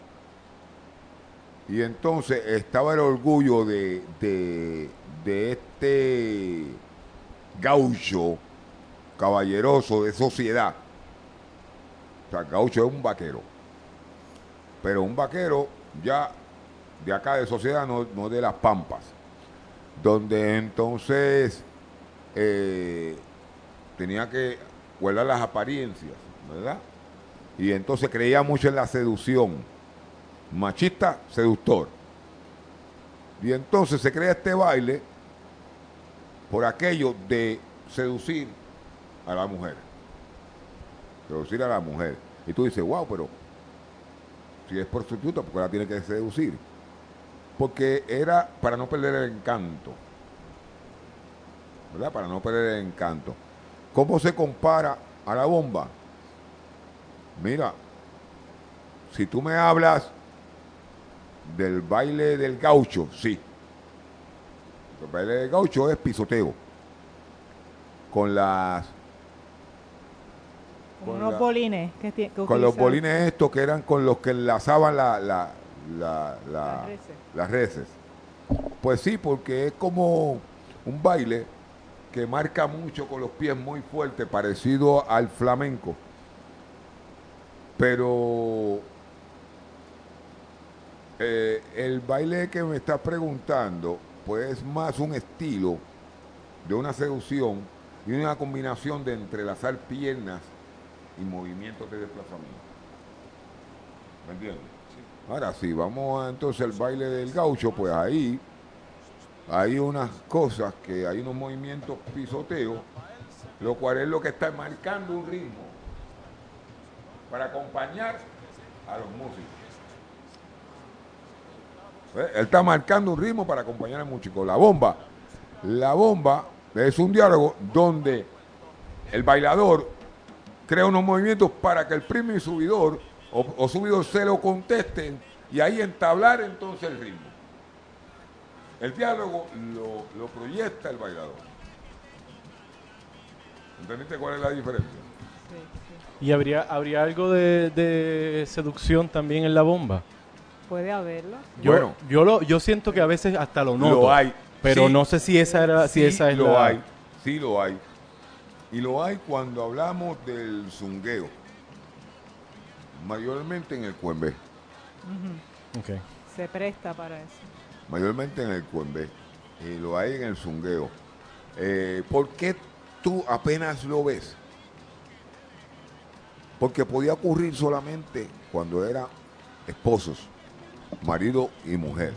Speaker 6: Y entonces estaba el orgullo de, de, de este gaucho caballeroso de sociedad. O sea, gaucho es un vaquero. Pero un vaquero ya de acá de sociedad, no, no de las pampas. Donde entonces eh, tenía que guardar las apariencias, ¿verdad? Y entonces creía mucho en la seducción. Machista, seductor. Y entonces se crea este baile por aquello de seducir a la mujer. Seducir a la mujer. Y tú dices, wow, pero si es prostituta, ¿por qué la tiene que seducir? Porque era para no perder el encanto. ¿Verdad? Para no perder el encanto. ¿Cómo se compara a la bomba? Mira, si tú me hablas del baile del gaucho, sí. El baile del gaucho es pisoteo. Con las...
Speaker 5: Con
Speaker 6: con
Speaker 5: unos
Speaker 6: la-
Speaker 5: bolines. Que, ti- que
Speaker 6: con los
Speaker 5: utilizaban.
Speaker 6: bolines estos que eran con los que enlazaban la, la, la, la-
Speaker 5: Las reses.
Speaker 6: las reses. Pues sí, porque es como un baile que marca mucho con los pies muy fuertes, parecido al flamenco. Pero eh, el baile que me estás preguntando, pues es más un estilo de una seducción y una combinación de entrelazar piernas y movimientos de desplazamiento. ¿Me entiendes? Ahora sí, vamos a, entonces al baile del gaucho, pues ahí hay unas cosas que hay unos movimientos pisoteos, lo cual es lo que está marcando un ritmo para acompañar a los músicos. ¿Eh? Él está marcando un ritmo para acompañar al músico. La bomba, la bomba es un diálogo donde el bailador crea unos movimientos para que el primo y subidor o, o subidor se lo contesten y ahí entablar entonces el ritmo. El diálogo lo, lo proyecta el bailador. ¿Entendiste cuál es la diferencia?
Speaker 3: ¿Y habría, habría algo de, de seducción también en la bomba?
Speaker 5: Puede haberlo.
Speaker 3: Yo,
Speaker 6: Bueno.
Speaker 3: yo, lo, yo siento que a veces hasta lo noto.
Speaker 6: Lo hay.
Speaker 3: Pero
Speaker 6: Sí.
Speaker 3: no sé si esa, era, si
Speaker 6: Sí,
Speaker 3: esa es
Speaker 6: lo
Speaker 3: la...
Speaker 6: hay, sí lo hay. Y lo hay cuando hablamos del zungueo. Mayormente en el cuembé.
Speaker 5: Ujú.
Speaker 3: Ok.
Speaker 5: Se presta para eso.
Speaker 6: Mayormente en el cuembé. Y lo hay en el zungueo. Eh, ¿Por qué tú apenas lo ves? Porque podía ocurrir solamente cuando eran esposos, marido y mujer.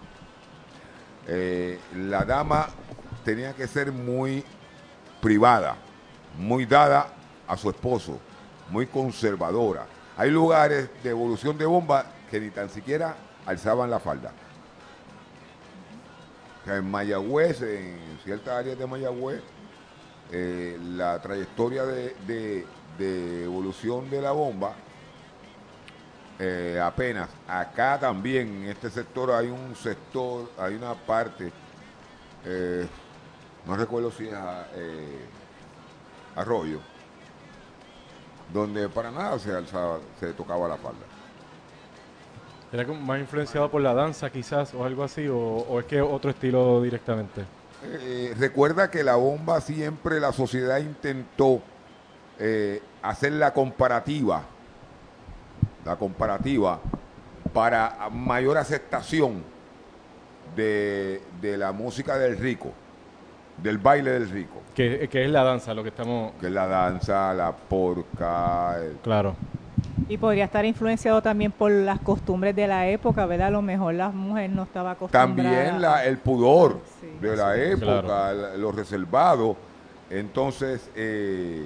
Speaker 6: Eh, la dama tenía que ser muy privada, muy dada a su esposo, muy conservadora. Hay lugares de evolución de bomba que ni tan siquiera alzaban la falda. O sea, en Mayagüez, en ciertas áreas de Mayagüez, eh, la trayectoria de, de- de evolución de la bomba, eh, apenas. Acá también, en este sector, hay un sector, hay una parte, eh, no recuerdo si es a- eh, Arroyo, donde para nada se alzaba, se tocaba la falda.
Speaker 3: ¿Era como más influenciado por la danza quizás o algo así? ¿O, o es que otro estilo directamente?
Speaker 6: Eh, recuerda que la bomba siempre la sociedad intentó eh, hacer la comparativa, la comparativa para mayor aceptación de, de la música del rico, del baile del rico,
Speaker 3: Que, que es la danza lo que estamos...
Speaker 6: que es la danza, la porca, el-
Speaker 3: Claro.
Speaker 5: Y podría estar influenciado también por las costumbres de la época, ¿verdad? A lo mejor la mujer no estaba acostumbrada.
Speaker 6: también la, el pudor
Speaker 5: Sí,
Speaker 6: de la época,
Speaker 3: Claro.
Speaker 6: la- lo reservado. Entonces, eh,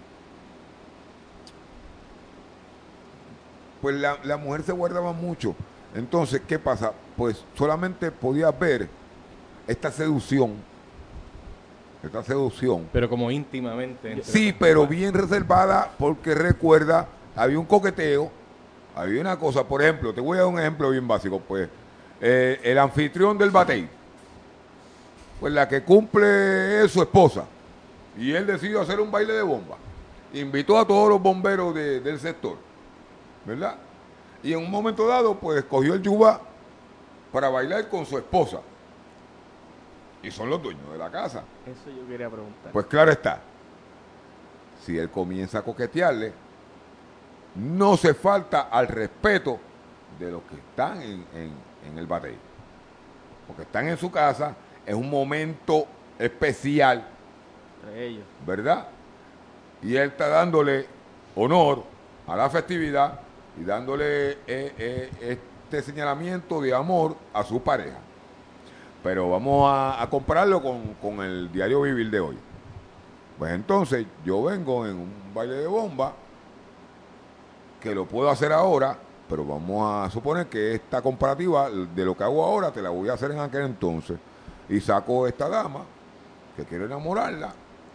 Speaker 6: pues la, la mujer se guardaba mucho. Entonces, ¿qué pasa? Pues solamente podía ver esta seducción, esta seducción.
Speaker 3: Pero como íntimamente. entre-
Speaker 6: Sí, pero bien reservada porque recuerda, había un coqueteo, Había una cosa, por ejemplo, te voy a dar un ejemplo bien básico, pues, eh, el anfitrión del batey, pues la que cumple es su esposa, y él decidió hacer un baile de bomba. Invitó a todos los bomberos de, del sector, ¿verdad? Y en un momento dado, pues, cogió el yubá para bailar con su esposa. Y son los dueños de la casa.
Speaker 12: Eso yo quería preguntar.
Speaker 6: Pues claro está, si él comienza a coquetearle, no se falta al respeto de los que están en, en, en el batey. Porque están en su casa, es un momento especial,
Speaker 12: Entre ellos.
Speaker 6: ¿verdad? Y él está dándole honor a la festividad y dándole eh, eh, este señalamiento de amor a su pareja. Pero vamos a, a compararlo con, con el diario vivir de hoy. Pues entonces yo vengo en un baile de bomba, que lo puedo hacer ahora, pero vamos a suponer que esta comparativa de lo que hago ahora te la voy a hacer en aquel entonces. Y saco a esta dama que quiero enamorarla,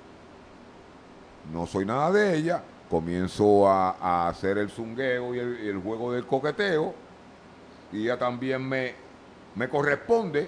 Speaker 6: no soy nada de ella, comienzo a, a hacer el zungueo y el, y el juego del coqueteo, y ella también me, me corresponde,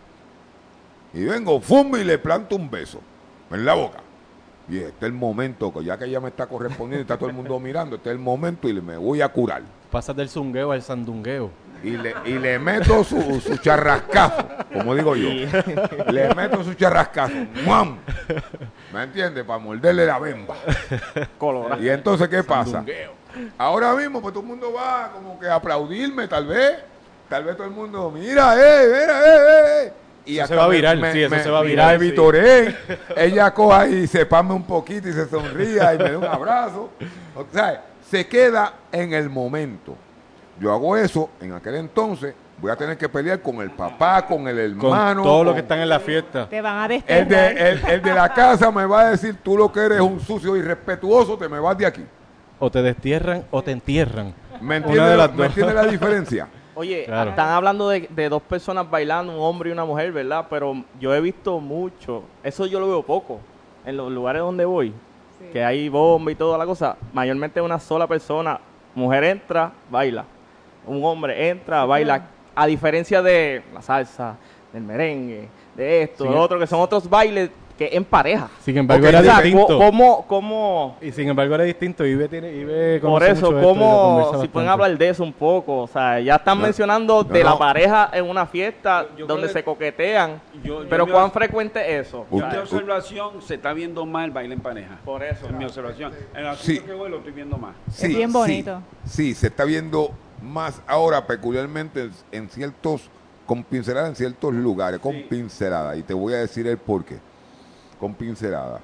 Speaker 6: y vengo, fum, y le planto un beso en la boca. Y este es el momento, que ya que ella me está correspondiendo y está todo el mundo mirando, este es el momento y le, me voy a curar.
Speaker 3: Pasas del zungueo al sandungueo.
Speaker 6: Y le, y le meto su, su charrascazo, como digo yo. Le meto su charrascazo. ¡Muam! ¿Me entiendes? Para morderle la bemba.
Speaker 12: Colorado.
Speaker 6: Y entonces, ¿qué pasa?
Speaker 3: Sandungueo.
Speaker 6: Ahora mismo, pues todo el mundo va como que a aplaudirme, tal vez. Tal vez todo el mundo, mira, eh, mira, eh, eh. Y
Speaker 3: Eso
Speaker 6: hasta
Speaker 3: se va a
Speaker 6: me-
Speaker 3: virar,
Speaker 6: me-
Speaker 3: sí, eso
Speaker 6: me-
Speaker 3: se va a
Speaker 6: me-
Speaker 3: virar,
Speaker 6: me
Speaker 3: sí.
Speaker 6: vitoré. Ella coja y se pame un poquito y se sonría y me da un abrazo. O sea, se queda en el momento. Yo hago eso, en aquel entonces voy a tener que pelear con el papá, con el
Speaker 3: Con
Speaker 6: hermano.
Speaker 3: todos los que
Speaker 6: con-
Speaker 3: están en la fiesta.
Speaker 5: Te van a
Speaker 6: el,
Speaker 5: desterrar.
Speaker 6: de, el, el de la casa me va a decir, tú lo que eres un sucio irrespetuoso, te me vas de aquí.
Speaker 3: O te destierran o te entierran.
Speaker 6: ¿Me
Speaker 3: Una
Speaker 6: entiendes
Speaker 3: de las
Speaker 6: ¿me
Speaker 3: dos.
Speaker 6: entiendes la diferencia?
Speaker 12: Oye,
Speaker 3: Claro.
Speaker 12: están hablando de, de dos personas bailando, un hombre y una mujer, ¿verdad? Pero yo he visto mucho, eso yo lo veo poco, en los lugares donde voy,
Speaker 5: Sí.
Speaker 12: que hay bomba y toda la cosa, mayormente una sola persona, mujer entra, baila, un hombre entra, baila, a diferencia de la salsa, del merengue, de esto,
Speaker 3: Sí.
Speaker 12: de otro, que son otros bailes que en pareja.
Speaker 3: Sin embargo,
Speaker 6: Ok,
Speaker 3: era
Speaker 12: O sea,
Speaker 3: distinto.
Speaker 12: ¿cómo, cómo,
Speaker 3: Y sin embargo era distinto. Ibe tiene, Ibe
Speaker 12: por
Speaker 3: conoce
Speaker 12: eso,
Speaker 3: mucho esto y lo
Speaker 12: cómo,
Speaker 3: conversa
Speaker 12: si pueden
Speaker 3: bastante.
Speaker 12: hablar de eso un poco, o sea, ya están
Speaker 6: No,
Speaker 12: mencionando
Speaker 6: no,
Speaker 12: de la
Speaker 6: no.
Speaker 12: pareja en una fiesta
Speaker 9: Yo- yo
Speaker 12: donde
Speaker 9: creo
Speaker 12: se
Speaker 9: que-
Speaker 12: coquetean,
Speaker 9: Yo- yo
Speaker 12: pero
Speaker 9: me-
Speaker 12: ¿cuán frecuente es eso?
Speaker 9: En
Speaker 6: Usted-
Speaker 9: mi observación se está viendo más el baile en pareja.
Speaker 12: Por eso.
Speaker 9: En mi observación. En el
Speaker 6: Sí.
Speaker 9: sitio que voy lo estoy viendo más.
Speaker 6: Sí,
Speaker 5: bien bonito.
Speaker 6: Sí, sí, se está viendo más ahora peculiarmente en, en ciertos, con pinceladas en ciertos lugares, con
Speaker 9: Sí.
Speaker 6: pinceladas. Y te voy a decir el por qué. Con pinceladas.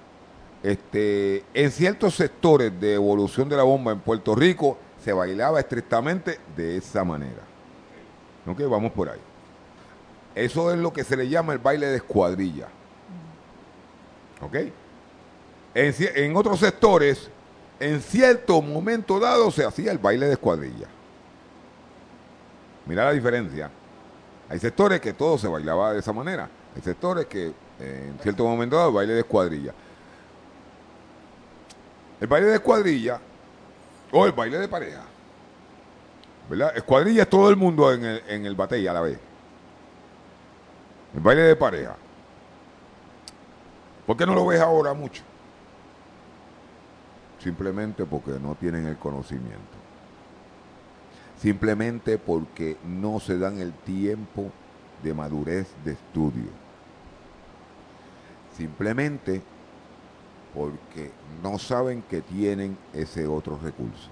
Speaker 6: Este, en ciertos sectores de evolución de la bomba en Puerto Rico se bailaba estrictamente de esa manera. Ok, vamos por ahí. Eso es lo que se le llama el baile de escuadrilla. ¿Ok? En, ci- en otros sectores, en cierto momento dado, se hacía el baile de escuadrilla. Mira la diferencia. Hay sectores que todo se bailaba de esa manera. Hay sectores que eh, en cierto momento dado el baile de escuadrilla. El baile de escuadrilla o el baile de pareja. ¿Verdad? Escuadrilla es todo el mundo en el, en el batey a la vez. El baile de pareja. ¿Por qué no lo ves ahora mucho? Simplemente porque no tienen el conocimiento. Simplemente porque no se dan el tiempo de madurez de estudio. Simplemente porque no saben que tienen ese otro recurso.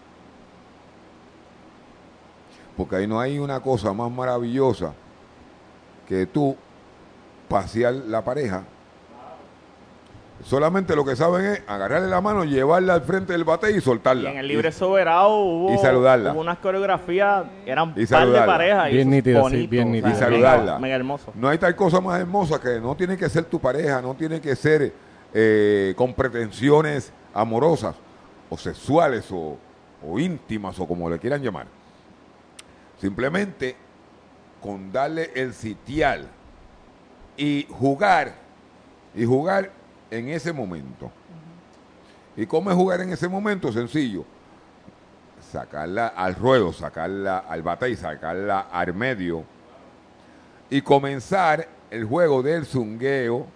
Speaker 6: Porque ahí no hay una cosa más maravillosa que tú pasear la pareja. Solamente lo que saben es agarrarle la mano, llevarla al frente del bate y
Speaker 12: Y
Speaker 6: soltarla.
Speaker 12: en el libre soberano hubo,
Speaker 6: y saludarla.
Speaker 12: hubo unas coreografías, eran
Speaker 6: Y
Speaker 12: un par de
Speaker 6: saludarla.
Speaker 12: parejas.
Speaker 3: Bien
Speaker 12: y eso es
Speaker 3: nítido, sí,
Speaker 12: bonito,
Speaker 3: bien
Speaker 12: o sea,
Speaker 3: nítido.
Speaker 6: Y saludarla.
Speaker 12: Mega, mega hermoso.
Speaker 6: No hay tal cosa más hermosa que no tiene que ser tu pareja, no tiene que ser eh, con pretensiones amorosas o sexuales o, o íntimas o como le quieran llamar. Simplemente con darle el sitial y jugar, y jugar en ese momento. ¿Y cómo es jugar en ese momento? Sencillo. sacarla al ruedo, sacarla al bate y sacarla al medio y comenzar el juego del zungueo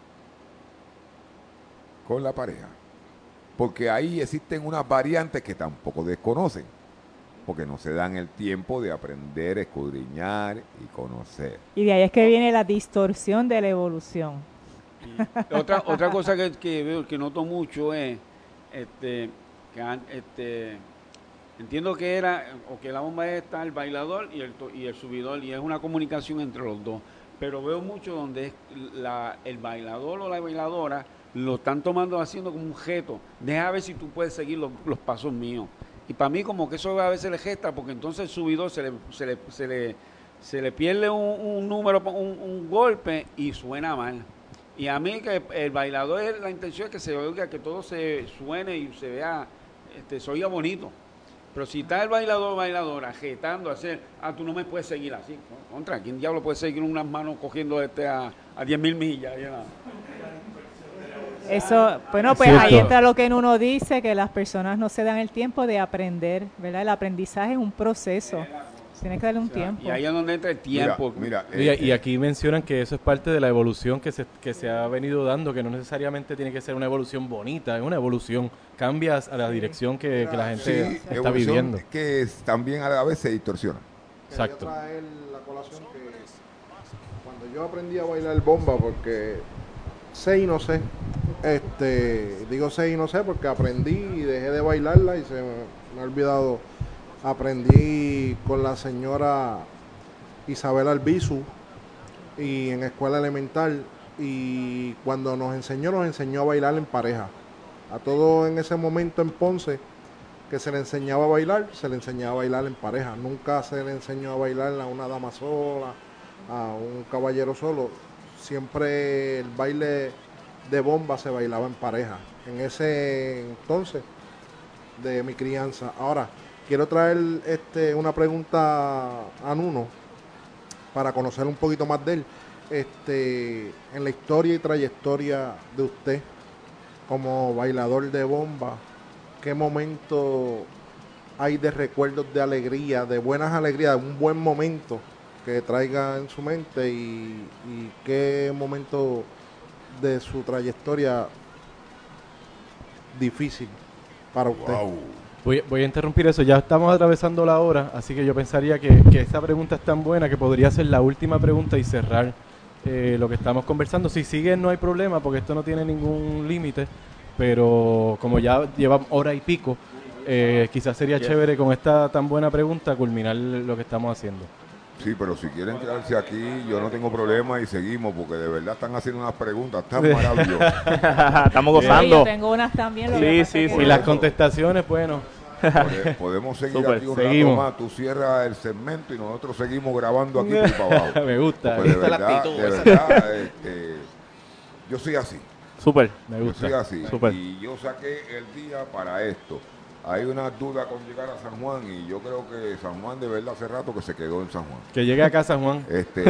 Speaker 6: con la pareja. Porque ahí existen unas variantes que tampoco desconocen, porque no se dan el tiempo de aprender, escudriñar y conocer.
Speaker 5: Y de ahí es que viene la distorsión de la evolución.
Speaker 9: Otra otra cosa que, que veo, que noto mucho es, este, que an- este, entiendo que era, o que la bomba está el bailador y el, to- y el subidor, y es una comunicación entre los dos. Pero veo mucho donde es la, el bailador o la bailadora lo están tomando haciendo como un gesto. Deja ver si tú puedes seguir los, los pasos míos. Y para mí como que eso a veces le gesta, porque entonces el subidor se le, se le, se le, se le pierde un, un número, un, un golpe y suena mal. Y a mí que el bailador, es la intención es que se oiga, que todo se suene y se vea, este, se oiga bonito. Pero si está el bailador o bailadora agitando, hacer, ah, tú no me puedes seguir así. Contra, ¿quién diablo puede seguir unas manos cogiendo este a, a diez mil millas? Ya no.
Speaker 5: Eso, bueno, pues
Speaker 3: Cierto.
Speaker 5: ahí entra lo que uno dice, que las personas no se dan el tiempo de aprender, ¿verdad? El aprendizaje es un proceso. Tienes que darle un tiempo.
Speaker 9: Y ahí es donde entra el tiempo.
Speaker 6: Mira,
Speaker 3: Y,
Speaker 6: eh,
Speaker 3: y aquí mencionan que eso es parte de la evolución que se, que se ha venido dando, que no necesariamente tiene que ser una evolución bonita, es una evolución, cambias a la dirección que, que la gente
Speaker 6: sí,
Speaker 3: está
Speaker 6: evolución
Speaker 3: viviendo.
Speaker 6: que es- también a la vez se distorsiona.
Speaker 3: Exacto.
Speaker 7: Quería traer la colación que cuando yo aprendí a bailar bomba, porque sé y no sé, este, digo sé y no sé porque aprendí y dejé de bailarla y se me, me ha olvidado. Aprendí con la señora Isabel Albizu y en escuela elemental, y cuando nos enseñó, nos enseñó a bailar en pareja. A todos en ese momento en Ponce que se le enseñaba a bailar, se le enseñaba a bailar en pareja. Nunca se le enseñó a bailar a una dama sola, a un caballero solo. Siempre el baile de bomba se bailaba en pareja. En ese entonces de mi crianza. Ahora, quiero traer este, una pregunta a Nuno para conocer un poquito más de él. Este, en la historia y trayectoria de usted como bailador de bomba, ¿qué momento hay de recuerdos de alegría, de buenas alegrías, de un buen momento que traiga en su mente, y, y qué momento de su trayectoria difícil para usted?
Speaker 6: Wow.
Speaker 3: Voy, voy a interrumpir eso, ya estamos atravesando la hora, así que yo pensaría que, que esta pregunta es tan buena que podría ser la última pregunta y cerrar eh, lo que estamos conversando. Si siguen no hay problema porque esto no tiene ningún límite, pero como ya lleva hora y pico, eh, quizás sería chévere con esta tan buena pregunta culminar lo que estamos haciendo.
Speaker 6: Sí, pero si quieren quedarse aquí, yo no tengo problema y seguimos, porque de verdad están haciendo unas preguntas tan maravillosas.
Speaker 12: Estamos
Speaker 5: Sí,
Speaker 12: gozando.
Speaker 5: yo tengo unas también. Lo
Speaker 12: Sí,
Speaker 5: que pasa
Speaker 12: sí,
Speaker 5: es que-
Speaker 12: sí.
Speaker 3: Y las contestaciones, bueno,
Speaker 6: Pode- Podemos seguir
Speaker 12: Súper,
Speaker 6: aquí un
Speaker 3: seguimos.
Speaker 6: rato más. Tú cierras el segmento y nosotros seguimos grabando aquí y para abajo.
Speaker 3: me gusta,
Speaker 6: Porque de
Speaker 1: Esta es la
Speaker 6: verdad,
Speaker 1: actitud,
Speaker 6: de
Speaker 1: esa.
Speaker 6: verdad, este, yo soy así.
Speaker 12: Súper.
Speaker 3: me
Speaker 6: Yo
Speaker 3: gusta.
Speaker 6: soy así.
Speaker 12: Súper.
Speaker 6: Y yo saqué el día para esto. Hay una duda con llegar a San Juan y yo creo que San Juan de verdad hace rato que se quedó en San Juan.
Speaker 3: Que llegue a casa, Juan.
Speaker 6: Este,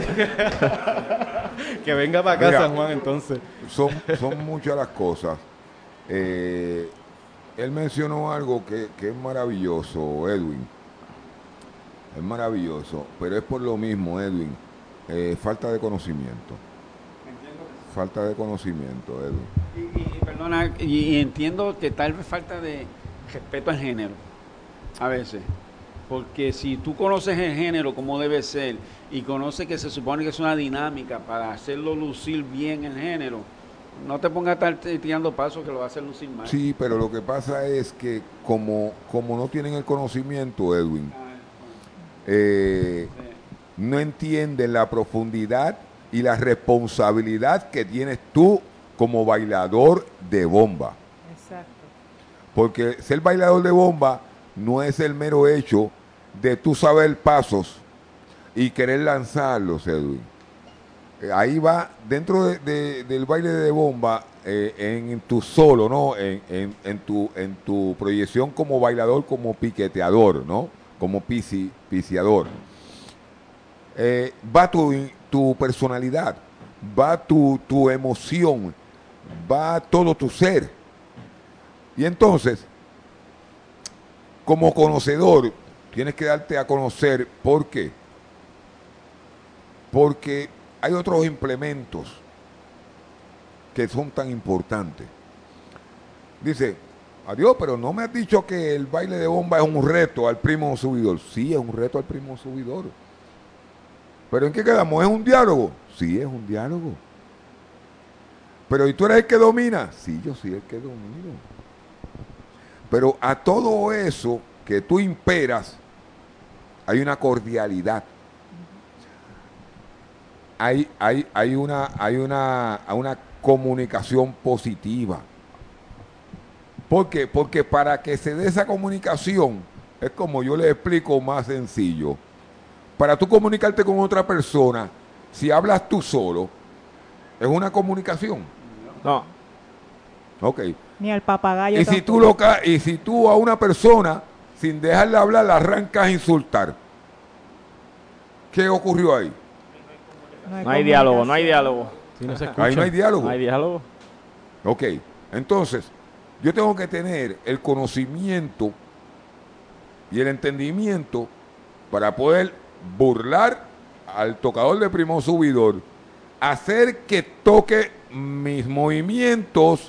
Speaker 3: Que venga para acá,
Speaker 6: Mira.
Speaker 3: San Juan, entonces.
Speaker 6: son, son muchas las cosas. Eh, él mencionó algo que, que es maravilloso, Edwin. Es maravilloso, pero es por lo mismo, Edwin. Eh, falta de conocimiento. Falta de conocimiento, Edwin.
Speaker 9: Y, y- y perdona, y, y entiendo que tal vez falta de respeto al género, a veces. Porque si tú conoces el género como debe ser y conoces que se supone que es una dinámica para hacerlo lucir bien el género, no te pongas a estar tirando pasos que lo va a hacer lucir mal.
Speaker 6: Sí, pero lo que pasa es que como, como no tienen el conocimiento, Edwin, eh, no entienden la profundidad y la responsabilidad que tienes tú como bailador de bomba.
Speaker 5: Exacto.
Speaker 6: Porque ser bailador de bomba no es el mero hecho de tú saber pasos y querer lanzarlos, Edwin. Eh, Ahí va, dentro de- de- del baile de bomba, eh, en tu solo, ¿no? En, en- en tu, en tu proyección como bailador, como piqueteador, ¿no? Como pisi, piciador. Eh, va tu, tu personalidad, va tu, tu emoción, va todo tu ser. Y entonces, como conocedor, tienes que darte a conocer. ¿Por qué? Porque hay otros implementos que son tan importantes. Dice, adiós, pero no me has dicho que el baile de bomba es un reto al primo subidor. Sí, es un reto al primo subidor. ¿Pero en qué quedamos? ¿Es un diálogo? Sí, es un diálogo. ¿Pero y tú eres el que domina? Sí, yo soy el que domino. Pero a todo eso que tú imperas, hay una cordialidad. Hay, hay, hay, una, hay una, una comunicación positiva. ¿Por qué? Porque para que se dé esa comunicación, es como yo le explico más sencillo. Para tú comunicarte con otra persona, si hablas tú solo, ¿es una comunicación?
Speaker 12: No.
Speaker 6: Ok.
Speaker 5: Ni al papagayo.
Speaker 6: Y si, tú lo, ca- y si tú a una persona, sin dejarle hablar, la arrancas a insultar, ¿qué ocurrió ahí?
Speaker 5: No hay,
Speaker 12: No hay diálogo, no hay diálogo.
Speaker 3: Si no se escucha.
Speaker 6: Ahí no hay diálogo.
Speaker 12: No hay diálogo.
Speaker 6: Ok, entonces, yo tengo que tener el conocimiento y el entendimiento para poder burlar al tocador de primo subidor, hacer que toque mis movimientos,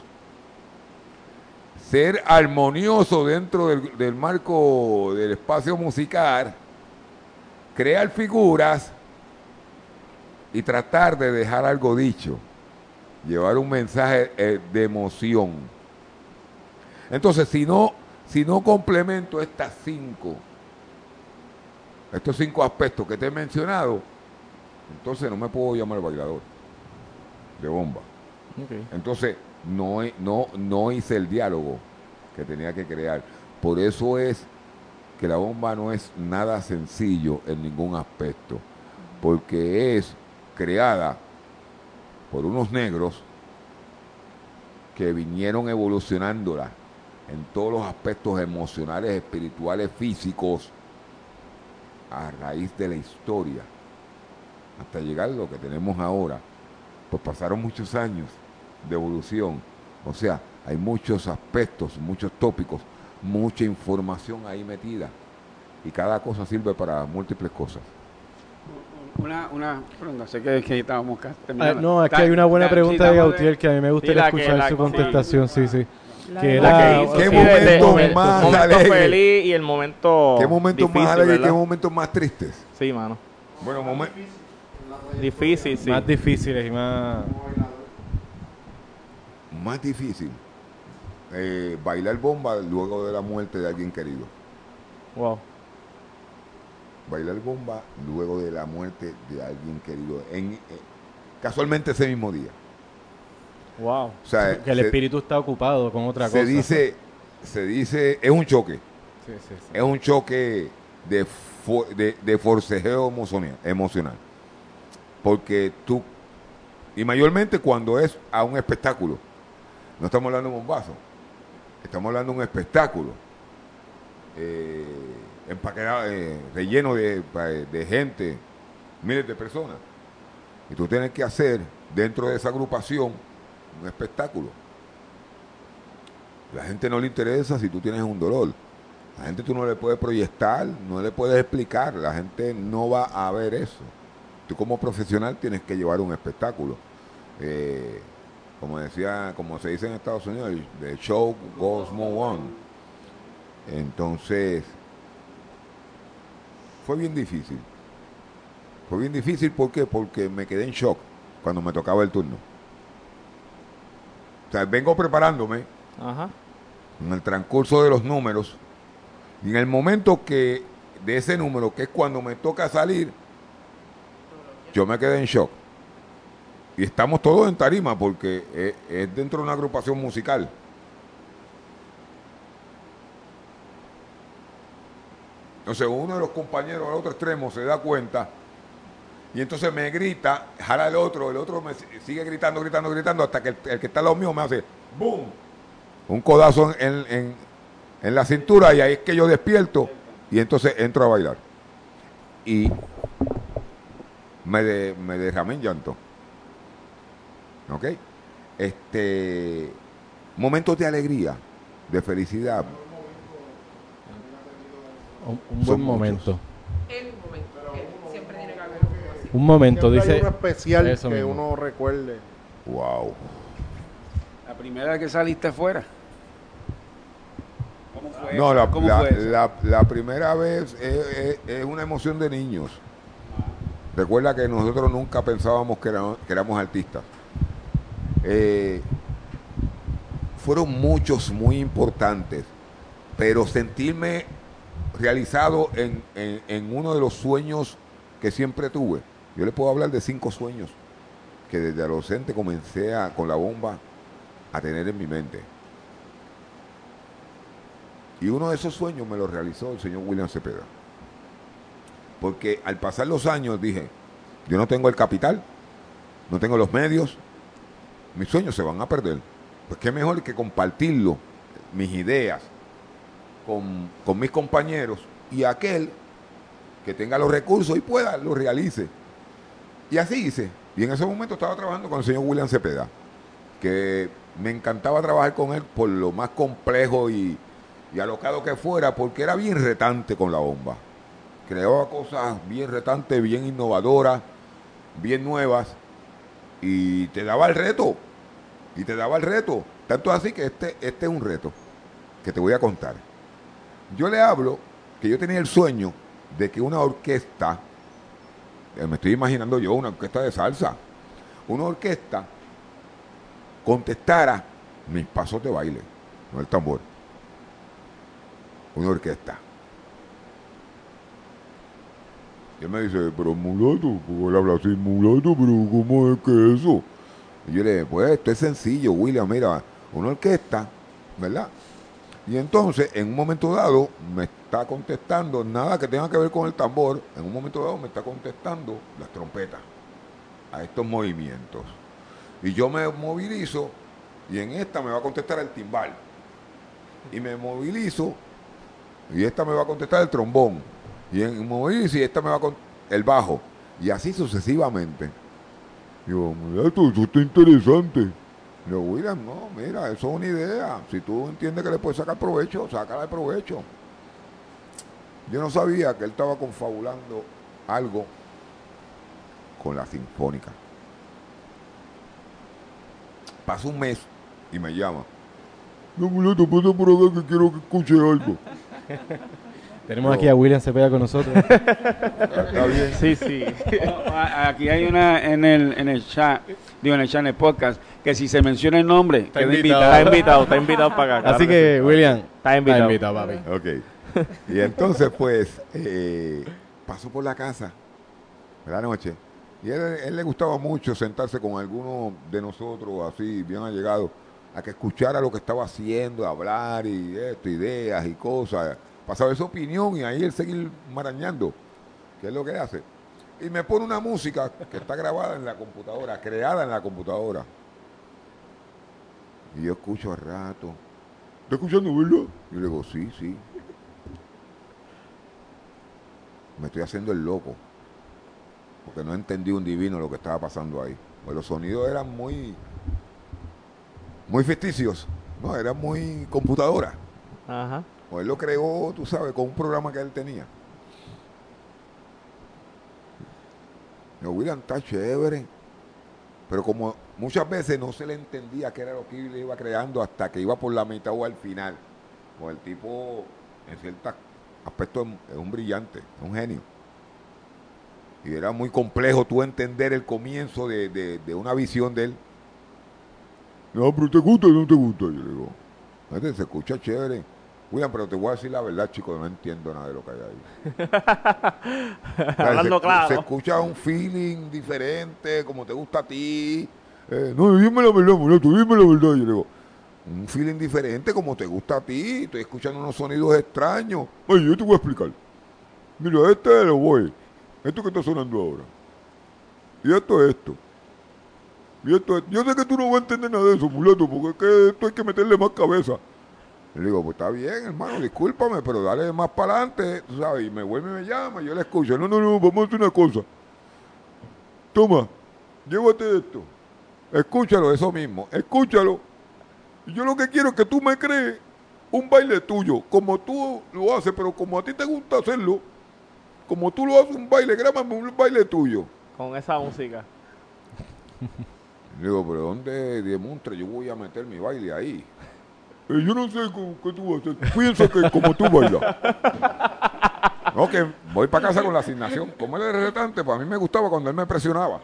Speaker 6: ser armonioso dentro del, del marco del espacio musical, crear figuras y tratar de dejar algo dicho, llevar un mensaje eh, de emoción. Entonces, si no, si no complemento estas cinco, estos cinco aspectos que te he mencionado, entonces no me puedo llamar bailador de bomba.
Speaker 12: Okay.
Speaker 6: Entonces, no, no, no hice el diálogo que tenía que crear. Por eso es que la bomba no es nada sencillo en ningún aspecto, porque es creada por unos negros que vinieron evolucionándola en todos los aspectos emocionales, espirituales, físicos, a raíz de la historia, hasta llegar a lo que tenemos ahora. Pues pasaron muchos años de evolución, o sea, hay muchos aspectos, muchos tópicos, mucha información ahí metida, y cada cosa sirve para múltiples cosas.
Speaker 9: Una, una pregunta, sé que, que estábamos casi
Speaker 3: Ah,
Speaker 9: terminando.
Speaker 3: no, es que
Speaker 9: Ta-
Speaker 3: hay una buena
Speaker 9: ta-
Speaker 3: pregunta
Speaker 9: sí,
Speaker 3: de
Speaker 9: estamos
Speaker 3: Gautier que a mí me
Speaker 12: Sí,
Speaker 3: gustaría
Speaker 12: la que-
Speaker 3: escuchar
Speaker 12: la
Speaker 3: su
Speaker 12: que-
Speaker 3: contestación, sí, sí.
Speaker 5: La
Speaker 3: Que
Speaker 5: de-
Speaker 12: La
Speaker 3: era-
Speaker 12: que hizo,
Speaker 6: ¿Qué
Speaker 12: sí,
Speaker 6: momento
Speaker 12: de- de-
Speaker 6: más
Speaker 12: momento
Speaker 6: alegre?
Speaker 12: feliz y el momento
Speaker 6: ¿Qué momentos
Speaker 12: difícil,
Speaker 6: más alegres y qué
Speaker 12: ¿verdad?
Speaker 6: momentos más tristes?
Speaker 12: Sí, mano.
Speaker 6: Bueno, momen-
Speaker 12: Difícil, sí.
Speaker 3: más difíciles y más...
Speaker 6: más difícil, eh, bailar bomba luego de la muerte de alguien querido.
Speaker 12: Wow.
Speaker 6: Bailar bomba luego de la muerte de alguien querido, en, eh, casualmente ese mismo día.
Speaker 3: Wow.
Speaker 6: O sea,
Speaker 3: que el
Speaker 6: se-
Speaker 3: espíritu está ocupado con otra
Speaker 6: se
Speaker 3: cosa.
Speaker 6: dice, se dice, es un choque,
Speaker 3: Sí, sí, sí.
Speaker 6: es un choque de, fo- de, de forcejeo emocional, emocional, porque tú, y mayormente cuando es a un espectáculo, no estamos hablando de un bombazo, estamos hablando de un espectáculo, eh, empaquetado, eh, relleno de, de gente, miles de personas, y tú tienes que hacer dentro de esa agrupación un espectáculo. La gente no le interesa si tú tienes un dolor. La gente tú no le puedes proyectar, no le puedes explicar. La gente no va a ver eso. Tú como profesional tienes que llevar un espectáculo. Eh, como decía, como se dice en Estados Unidos, the show goes on. Entonces, fue bien difícil. Fue bien difícil, ¿por qué? Porque me quedé en shock cuando me tocaba el turno. O sea, vengo preparándome
Speaker 12: Ajá.
Speaker 6: en el transcurso de los números, y en el momento que de ese número, que es cuando me toca salir, yo me quedé en shock. Y estamos todos en tarima porque es, es dentro de una agrupación musical. Entonces uno de los compañeros al otro extremo se da cuenta y entonces me grita, jala el otro, el otro me sigue gritando, gritando, gritando, hasta que el, el que está al lado mío me hace ¡boom! Un codazo en, en, en la cintura, y ahí es que yo despierto y entonces entro a bailar. Y me, de, me derramé en llanto. ¿Ok? Este, momentos de alegría, de felicidad.
Speaker 3: Un, un
Speaker 6: Son
Speaker 3: buen momento.
Speaker 10: El momento, que siempre tiene que haber uno así.
Speaker 3: Un momento,
Speaker 7: Siempre hay
Speaker 3: dice.
Speaker 7: uno especial
Speaker 3: eso
Speaker 7: que
Speaker 3: mismo.
Speaker 7: uno recuerde.
Speaker 6: Wow.
Speaker 9: La primera vez que saliste fuera. ¿Cómo fue?
Speaker 6: No,
Speaker 9: eso?
Speaker 6: la,
Speaker 9: ¿Cómo
Speaker 6: la,
Speaker 9: fue eso?
Speaker 6: la, la primera vez es, es- es una emoción de niños. Recuerda que nosotros nunca pensábamos que éramos, que éramos artistas. Eh, fueron muchos muy importantes, pero sentirme realizado en, en- en uno de los sueños que siempre tuve. Yo le puedo hablar de cinco sueños que desde adolescente comencé a, con la bomba a tener en mi mente. Y uno de esos sueños me lo realizó el señor William Cepeda. Porque al pasar los años dije, yo no tengo el capital, no tengo los medios, mis sueños se van a perder. Pues qué mejor que compartirlo, mis ideas, con, con mis compañeros y aquel que tenga los recursos y pueda, lo realice. Y así hice. Y en ese momento estaba trabajando con el señor William Cepeda, que me encantaba trabajar con él por lo más complejo y, y alocado que fuera, porque era bien retante con la bomba. Creaba cosas bien retantes, bien innovadoras, bien nuevas, y te daba el reto. Y te daba el reto. Tanto así que este, este es un reto que te voy a contar. Yo le hablo que yo tenía el sueño de que una orquesta, eh, me estoy imaginando yo, una orquesta de salsa, una orquesta contestara mis pasos de baile, no el tambor. Una orquesta. Y él me dice, pero mulato, porque él habla así, mulato, pero ¿cómo es que eso? Y yo le dije, pues esto es sencillo, William, mira, una orquesta, ¿verdad? Y entonces, en un momento dado, me está contestando, nada que tenga que ver con el tambor, en un momento dado me está contestando las trompetas a estos movimientos. Y yo me movilizo, y en esta me va a contestar el timbal. Y me movilizo, y esta me va a contestar el trombón. Y en movilizo, y esta me va a contestar el bajo. Y así sucesivamente. Digo, mira, esto, esto está interesante. Digo, William, no, mira, eso es una idea. Si tú entiendes que le puedes sacar provecho, sácale provecho. Yo no sabía que él estaba confabulando algo con la Sinfónica. Pasa un mes y me llama. No, mulato, pasa por acá que quiero que escuche algo.
Speaker 3: Tenemos
Speaker 6: No.
Speaker 3: aquí a William Cepeda con nosotros.
Speaker 6: Está bien.
Speaker 12: Sí, sí.
Speaker 9: Oh, a- Aquí hay una en el, en el chat, digo en el chat, en el podcast, que si se menciona el nombre, queda
Speaker 3: invitado.
Speaker 9: invitado.
Speaker 12: Está invitado, está invitado para acá. claro
Speaker 3: Así
Speaker 12: que
Speaker 3: que,
Speaker 12: sí.
Speaker 3: William,
Speaker 12: Está invitado.
Speaker 3: papi.
Speaker 6: Ok. Y entonces, pues, eh, pasó por la casa de la noche. Y él, él le gustaba mucho sentarse con alguno de nosotros, así, bien allegados, a que escuchara lo que estaba haciendo, hablar y esto, ideas y cosas, para saber su opinión y ahí él seguir marañando, que es lo que hace. Y me pone una música que está grabada en la computadora, creada en la computadora. Y yo escucho al rato. ¿Está escuchando, verdad? Y le digo, sí, sí. Me estoy haciendo el loco. Porque no entendí un divino lo que estaba pasando ahí. Pues los sonidos eran muy, muy ficticios. No, eran muy computadora.
Speaker 12: Ajá.
Speaker 6: Pues él lo creó, tú sabes, con un programa que él tenía. Digo, William, está chévere. Pero como muchas veces no se le entendía qué era lo que él iba creando hasta que iba por la mitad o al final. Pues el tipo, en ciertos aspectos, es un brillante, es un genio. Y era muy complejo tú entender el comienzo de, de, de una visión de él. No, pero ¿te gusta o no te gusta? Yo le digo, "Fíjate, se escucha chévere. William, pero te voy a decir la verdad, chico, no entiendo nada de lo que hay ahí. O sea,
Speaker 12: Hablando
Speaker 6: se,
Speaker 12: claro.
Speaker 6: se escucha un feeling diferente, como te gusta a ti. Eh, no, dime la verdad, mulato, dime la verdad. Yo le digo, un feeling diferente, como te gusta a ti. Estoy escuchando unos sonidos extraños. Oye, yo te voy a explicar. Mira, este es lo voy. Esto que está sonando ahora. Y esto es esto. Y esto es... Yo sé que tú no vas a entender nada de eso, mulato, porque es que esto hay que meterle más cabeza. Le digo, pues está bien, hermano, discúlpame, pero dale más para adelante, tú sabes, y me vuelve y me llama, y yo le escucho. No, no, no, vamos a hacer una cosa. Toma, llévate esto. Escúchalo, eso mismo, escúchalo. Y yo lo que quiero es que tú me crees un baile tuyo, como tú lo haces, pero como a ti te gusta hacerlo, como tú lo haces un baile, grábame un baile tuyo.
Speaker 12: Con esa música.
Speaker 6: Digo, pero ¿dónde demuestra? Yo voy a meter mi baile ahí. Eh, yo no sé cómo, qué tú vas a hacer. Piensa que como tú bailas. Ok, voy para casa con la asignación. Como él era retante, pues a mí me gustaba cuando él me presionaba.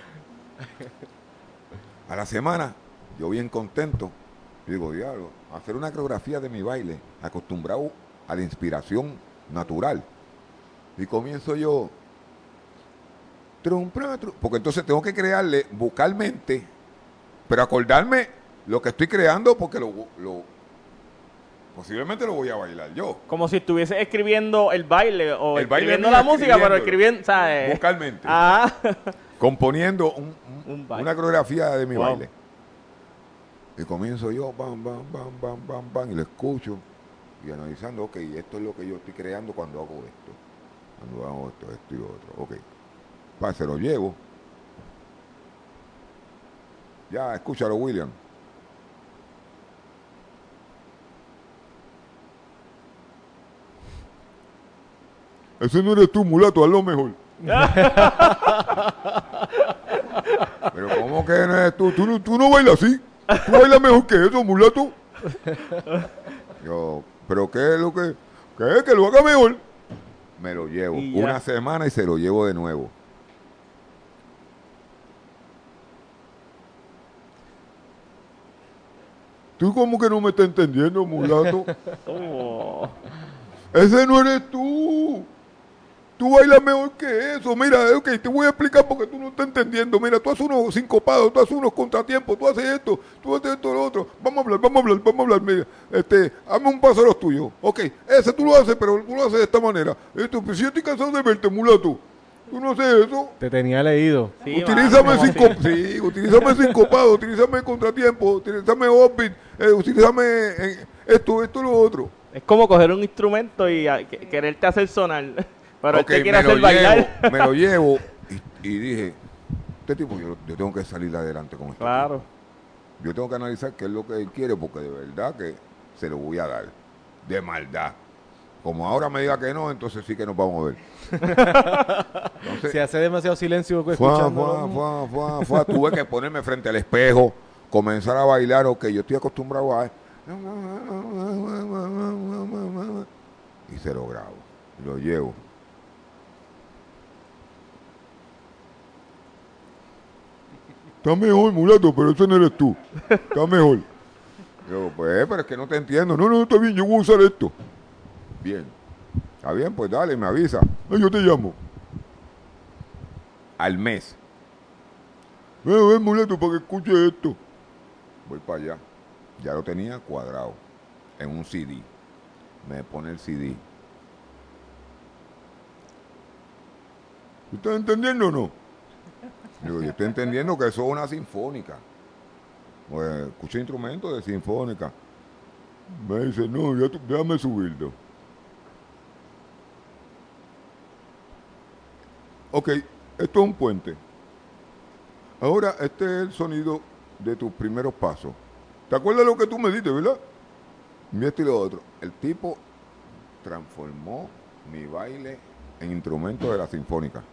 Speaker 6: A la semana, yo bien contento. Digo, diablo, hacer una coreografía de mi baile, acostumbrado a la inspiración natural. Y comienzo yo, trum, trum, trum, porque entonces tengo que crearle vocalmente, pero acordarme lo que estoy creando, porque lo, lo posiblemente lo voy a bailar yo.
Speaker 12: Como si estuviese escribiendo el baile o
Speaker 6: El baile
Speaker 12: escribiendo
Speaker 6: mío,
Speaker 12: la música, pero
Speaker 6: escribiéndolo.
Speaker 12: escribiendo, ¿sabes?
Speaker 6: Vocalmente.
Speaker 12: Ah.
Speaker 6: Componiendo un, un,
Speaker 12: Un baile.
Speaker 6: una coreografía de mi
Speaker 12: Wow.
Speaker 6: baile. Y comienzo yo, bam, bam, bam, bam, bam, bam, y lo escucho, y analizando, ok, esto es lo que yo estoy creando cuando hago esto. Cuando hago esto, esto y lo otro. Ok. Pa, se lo llevo. Ya, escúchalo, William. Ese no eres tú, mulato, hazlo mejor. Pero ¿cómo que no eres tú? ¿Tú no, tú no bailas así? ¿Tú bailas mejor que eso, mulato? Yo, ¿pero qué es lo que...? ¿Qué es? Que lo haga mejor. Me lo llevo.
Speaker 12: Y ya.
Speaker 6: Una semana y se lo llevo de nuevo. ¿Tú cómo que no me estás entendiendo, mulato?
Speaker 12: Oh.
Speaker 6: Ese no eres tú. Tú bailas mejor que eso. Mira, ok, te voy a explicar porque tú no estás entendiendo. Mira, tú haces unos sincopados, tú haces unos contratiempos, tú haces esto, tú haces esto, lo otro. Vamos a hablar, vamos a hablar, vamos a hablar. Mira, este, hazme un paso a los tuyos. Ok, ese tú lo haces, pero tú lo haces de esta manera. Esto, pues si yo estoy cansado de verte, mulato. Tú no haces eso.
Speaker 3: Te tenía leído.
Speaker 12: Sí,
Speaker 6: utilízame
Speaker 12: mano,
Speaker 6: cinco,
Speaker 12: sí.
Speaker 6: sí, utilízame sincopado, utilízame contratiempo, utilízame offbeat, eh, utilízame eh, esto, esto, lo otro.
Speaker 12: Es como coger un instrumento y a- que- quererte hacer sonar. Pero
Speaker 6: Ok,
Speaker 12: él te quiere
Speaker 6: me lo
Speaker 12: hacer bailar.
Speaker 6: llevo, me lo llevo y, y dije, este tipo yo, yo tengo que salir adelante con esto.
Speaker 12: Claro.
Speaker 6: Yo tengo que analizar qué es lo que él quiere porque de verdad que se lo voy a dar. De maldad. Como ahora me diga que no, entonces sí que nos vamos a ver. Entonces,
Speaker 3: Se hace demasiado silencio
Speaker 6: fue,
Speaker 3: escuchando.
Speaker 6: fue, fue, fue, fue. Tuve que ponerme frente al espejo, comenzar a bailar, ok, yo estoy acostumbrado a... Y se lo grabo, lo llevo. Está mejor, mulato, pero ese no eres tú. Está mejor. Yo, pues, pero es que no te entiendo. No, no, está bien, yo voy a usar esto. Bien. Está bien, pues dale, me avisa. No, yo te llamo. Al mes. Ven, ven, mulato, para que escuche esto. Voy para allá. Ya lo tenía cuadrado. En un C D. Me pone el C D. ¿Estás entendiendo o no? Digo, yo estoy entendiendo que eso es una sinfónica. Pues, escuché instrumentos de sinfónica. Me dice, no, ya tú- déjame subirlo. Ok, esto es un puente. Ahora, este es el sonido de tus primeros pasos. ¿Te acuerdas lo que tú me diste, verdad? Mi esto y lo otro. El tipo transformó mi baile en instrumento de la sinfónica.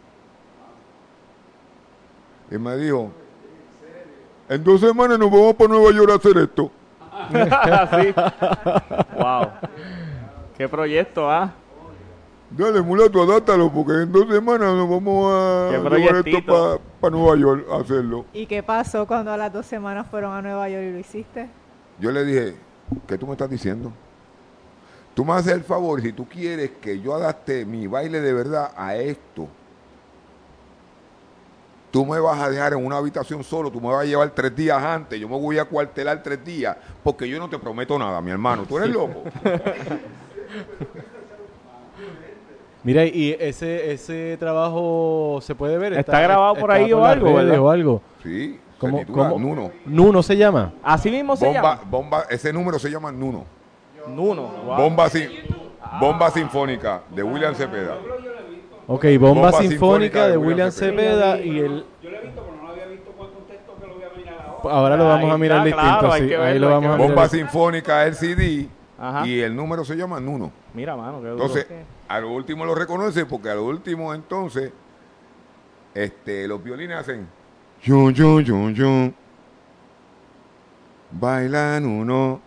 Speaker 6: Y me dijo, en dos semanas nos vamos para Nueva York a hacer esto.
Speaker 12: Sí. Wow. Qué proyecto, ¿ah?
Speaker 6: Dale, mulato, adáptalo, porque en dos semanas nos vamos a
Speaker 12: Qué
Speaker 6: llevar esto
Speaker 12: proyectito.
Speaker 6: para Nueva York a hacerlo.
Speaker 5: ¿Y qué pasó cuando a las dos semanas fueron a Nueva York y lo hiciste?
Speaker 6: Yo le dije, ¿qué tú me estás diciendo? Tú me haces el favor, si tú quieres que yo adapte mi baile de verdad a esto, tú me vas a dejar en una habitación solo, tú me vas a llevar tres días antes, yo me voy a cuartelar tres días, porque yo no te prometo nada, mi hermano, tú eres loco.
Speaker 3: Mira, y ese ese trabajo se puede ver.
Speaker 12: ¿Está grabado por ahí o
Speaker 3: las
Speaker 12: algo,
Speaker 3: redes
Speaker 12: verdad?
Speaker 3: o algo.
Speaker 6: Sí, se
Speaker 3: ¿Cómo,
Speaker 6: titula
Speaker 3: cómo?
Speaker 6: Nuno.
Speaker 3: Nuno se llama.
Speaker 12: Así mismo se
Speaker 6: Bomba,
Speaker 12: llama.
Speaker 6: bomba, ese número se llama Nuno.
Speaker 12: Nuno. Wow.
Speaker 6: Bomba, sin- bomba Sinfónica de William Cepeda.
Speaker 3: Ok, Bomba,
Speaker 6: Bomba
Speaker 3: Sinfónica,
Speaker 6: Sinfónica
Speaker 3: de
Speaker 6: de
Speaker 3: William
Speaker 6: William
Speaker 3: Cepeda
Speaker 5: Cepeda.
Speaker 3: y el...
Speaker 9: Yo lo he visto, pero no lo había visto con contexto que lo voy a mirar ahora.
Speaker 3: Ahora lo vamos
Speaker 12: Ahí
Speaker 3: a mirar
Speaker 12: está,
Speaker 3: distinto,
Speaker 12: claro, hay
Speaker 3: sí.
Speaker 12: que
Speaker 3: Ahí
Speaker 12: verlo,
Speaker 3: lo
Speaker 12: hay
Speaker 3: vamos
Speaker 12: que
Speaker 3: a
Speaker 12: verlo.
Speaker 6: Bomba
Speaker 3: mirar.
Speaker 6: Sinfónica, el C D,
Speaker 12: Ajá.
Speaker 6: Y el número se llama Nuno.
Speaker 12: Mira, mano, qué duro.
Speaker 6: Entonces, a lo último lo reconoce porque a lo último entonces este, los violines hacen yun, yun, yun, yun. Bailan uno.